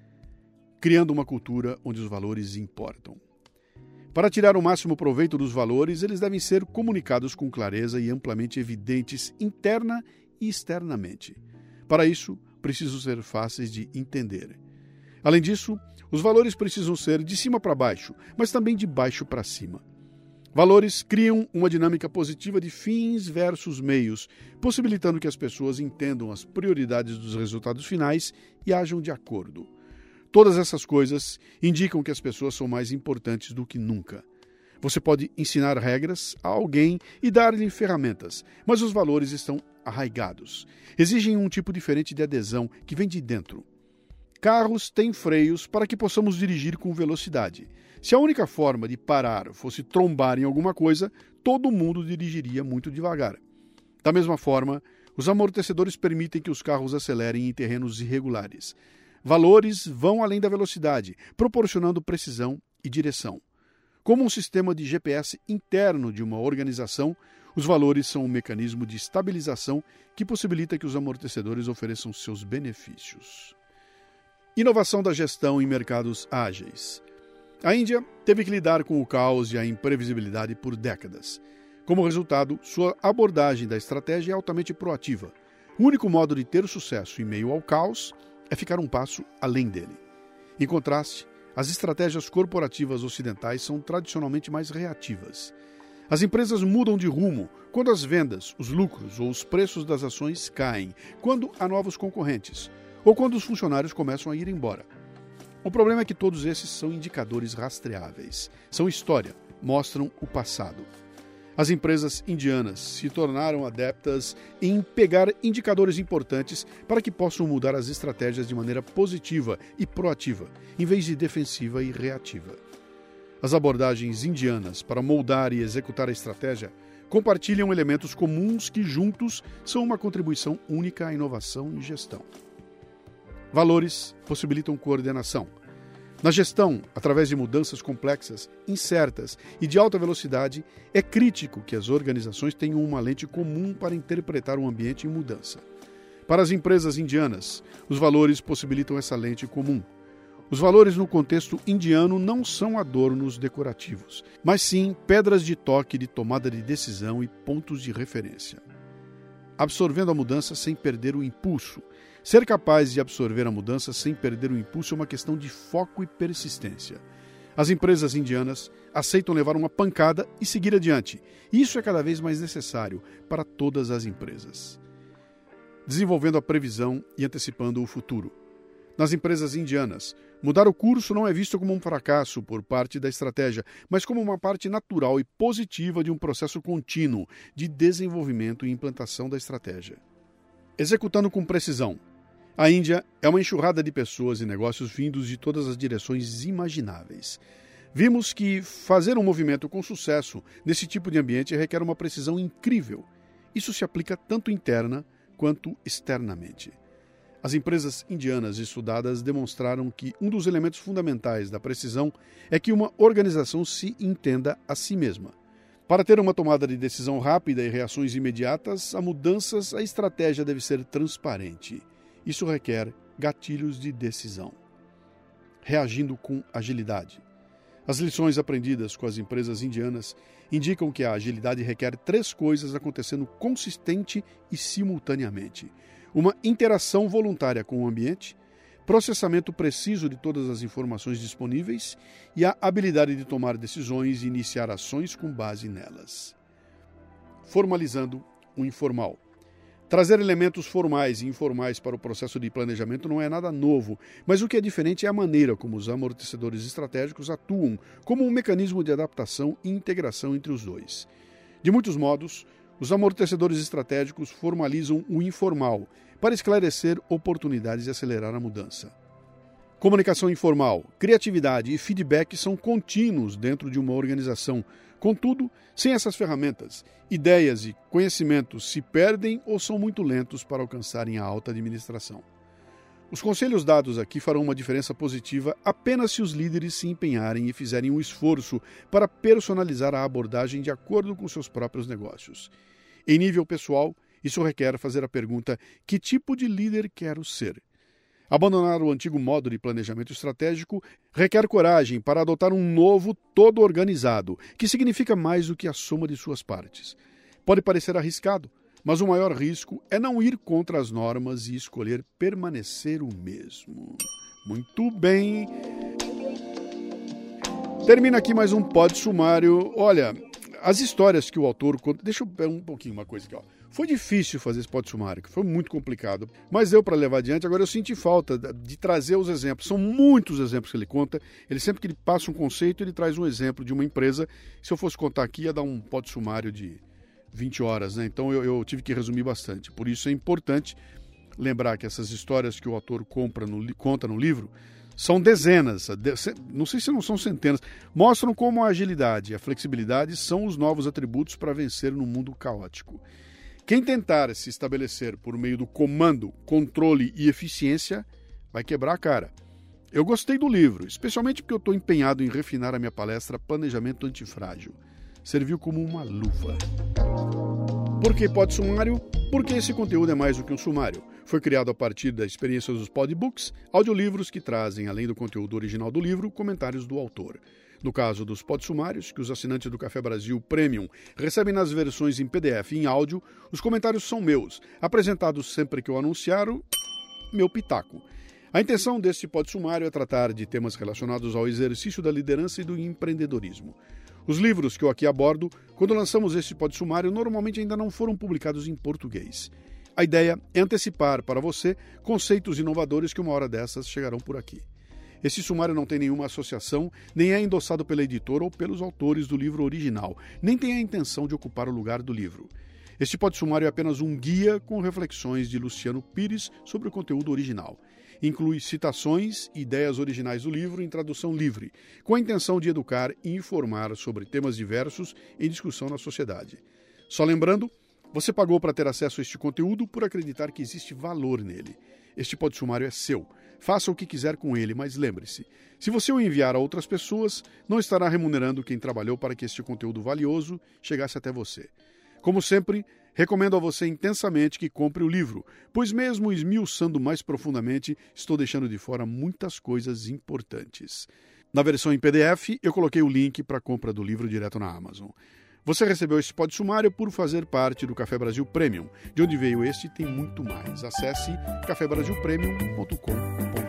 A: criando uma cultura onde os valores importam. Para tirar o máximo proveito dos valores, eles devem ser comunicados com clareza e amplamente evidentes interna e externamente. Para isso, precisam ser fáceis de entender. Além disso, os valores precisam ser de cima para baixo, mas também de baixo para cima. Valores criam uma dinâmica positiva de fins versus meios, possibilitando que as pessoas entendam as prioridades dos resultados finais e ajam de acordo. Todas essas coisas indicam que as pessoas são mais importantes do que nunca. Você pode ensinar regras a alguém e dar-lhe ferramentas, mas os valores estão arraigados. Exigem um tipo diferente de adesão que vem de dentro. Carros têm freios para que possamos dirigir com velocidade. Se a única forma de parar fosse trombar em alguma coisa, todo mundo dirigiria muito devagar. Da mesma forma, os amortecedores permitem que os carros acelerem em terrenos irregulares. Valores vão além da velocidade, proporcionando precisão e direção. Como um sistema de G P S interno de uma organização, os valores são um mecanismo de estabilização que possibilita que os amortecedores ofereçam seus benefícios. Inovação da gestão em mercados ágeis. A Índia teve que lidar com o caos e a imprevisibilidade por décadas. Como resultado, sua abordagem da estratégia é altamente proativa. O único modo de ter sucesso em meio ao caos é ficar um passo além dele. Em contraste, as estratégias corporativas ocidentais são tradicionalmente mais reativas. As empresas mudam de rumo quando as vendas, os lucros ou os preços das ações caem, quando há novos concorrentes, ou quando os funcionários começam a ir embora. O problema é que todos esses são indicadores rastreáveis. São história, mostram o passado. As empresas indianas se tornaram adeptas em pegar indicadores importantes para que possam mudar as estratégias de maneira positiva e proativa, em vez de defensiva e reativa. As abordagens indianas para moldar e executar a estratégia compartilham elementos comuns que, juntos, são uma contribuição única à inovação e gestão. Valores possibilitam coordenação. Na gestão, através de mudanças complexas, incertas e de alta velocidade, é crítico que as organizações tenham uma lente comum para interpretar um ambiente em mudança. Para as empresas indianas, os valores possibilitam essa lente comum. Os valores no contexto indiano não são adornos decorativos, mas sim pedras de toque de tomada de decisão e pontos de referência. Absorvendo a mudança sem perder o impulso. Ser capaz de absorver a mudança sem perder o impulso é uma questão de foco e persistência. As empresas indianas aceitam levar uma pancada e seguir adiante. Isso é cada vez mais necessário para todas as empresas. Desenvolvendo a previsão e antecipando o futuro. Nas empresas indianas, mudar o curso não é visto como um fracasso por parte da estratégia, mas como uma parte natural e positiva de um processo contínuo de desenvolvimento e implantação da estratégia. Executando com precisão. A Índia é uma enxurrada de pessoas e negócios vindos de todas as direções imagináveis. Vimos que fazer um movimento com sucesso nesse tipo de ambiente requer uma precisão incrível. Isso se aplica tanto interna quanto externamente. As empresas indianas estudadas demonstraram que um dos elementos fundamentais da precisão é que uma organização se entenda a si mesma. Para ter uma tomada de decisão rápida e reações imediatas a mudanças, a estratégia deve ser transparente. Isso requer gatilhos de decisão. Reagindo com agilidade. As lições aprendidas com as empresas indianas indicam que a agilidade requer três coisas acontecendo consistente e simultaneamente. Uma interação voluntária com o ambiente, processamento preciso de todas as informações disponíveis e a habilidade de tomar decisões e iniciar ações com base nelas. Formalizando o informal. Trazer elementos formais e informais para o processo de planejamento não é nada novo, mas o que é diferente é a maneira como os amortecedores estratégicos atuam como um mecanismo de adaptação e integração entre os dois. De muitos modos, os amortecedores estratégicos formalizam o informal para esclarecer oportunidades e acelerar a mudança. Comunicação informal, criatividade e feedback são contínuos dentro de uma organização. Contudo, sem essas ferramentas, ideias e conhecimentos se perdem ou são muito lentos para alcançarem a alta administração. Os conselhos dados aqui farão uma diferença positiva apenas se os líderes se empenharem e fizerem um esforço para personalizar a abordagem de acordo com seus próprios negócios. Em nível pessoal, isso requer fazer a pergunta: que tipo de líder quero ser? Abandonar o antigo modo de planejamento estratégico requer coragem para adotar um novo todo organizado, que significa mais do que a soma de suas partes. Pode parecer arriscado, mas o maior risco é não ir contra as normas e escolher permanecer o mesmo. Muito bem. Termina aqui mais um pod sumário. Olha, as histórias que o autor conta... Deixa eu ver um pouquinho uma coisa aqui, ó. Foi difícil fazer esse pod sumário, foi muito complicado, mas deu para levar adiante. Agora eu senti falta de trazer os exemplos. São muitos exemplos que ele conta. Ele sempre que ele passa um conceito, ele traz um exemplo de uma empresa. Se eu fosse contar aqui, ia dar um pod sumário de vinte horas, né? Então eu, eu tive que resumir bastante. Por isso é importante lembrar que essas histórias que o autor compra no, conta no livro são dezenas, não sei se não são centenas, mostram como a agilidade e a flexibilidade são os novos atributos para vencer no mundo caótico. Quem tentar se estabelecer por meio do comando, controle e eficiência vai quebrar a cara. Eu gostei do livro, especialmente porque eu estou empenhado em refinar a minha palestra Planejamento Antifrágil. Serviu como uma luva. Por que pod sumário? Porque esse conteúdo é mais do que um sumário. Foi criado a partir da experiência dos podbooks, audiolivros que trazem, além do conteúdo original do livro, comentários do autor. No caso dos podsumários, que os assinantes do Café Brasil Premium recebem nas versões em P D F e em áudio, os comentários são meus, apresentados sempre que eu anunciar o meu pitaco. A intenção deste podsumário é tratar de temas relacionados ao exercício da liderança e do empreendedorismo. Os livros que eu aqui abordo, quando lançamos este podsumário, normalmente ainda não foram publicados em português. A ideia é antecipar para você conceitos inovadores que uma hora dessas chegarão por aqui. Este sumário não tem nenhuma associação, nem é endossado pela editora ou pelos autores do livro original, nem tem a intenção de ocupar o lugar do livro. Este podsumário é apenas um guia com reflexões de Luciano Pires sobre o conteúdo original. Inclui citações e ideias originais do livro em tradução livre, com a intenção de educar e informar sobre temas diversos em discussão na sociedade. Só lembrando, você pagou para ter acesso a este conteúdo por acreditar que existe valor nele. Este podsumário é seu. Faça o que quiser com ele, mas lembre-se, se você o enviar a outras pessoas, não estará remunerando quem trabalhou para que este conteúdo valioso chegasse até você. Como sempre, recomendo a você intensamente que compre o livro, pois mesmo esmiuçando mais profundamente, estou deixando de fora muitas coisas importantes. Na versão em P D F, eu coloquei o link para a compra do livro direto na Amazon. Você recebeu esse podsumário por fazer parte do Café Brasil Premium. De onde veio este, tem muito mais. Acesse café brasil premium ponto com ponto br.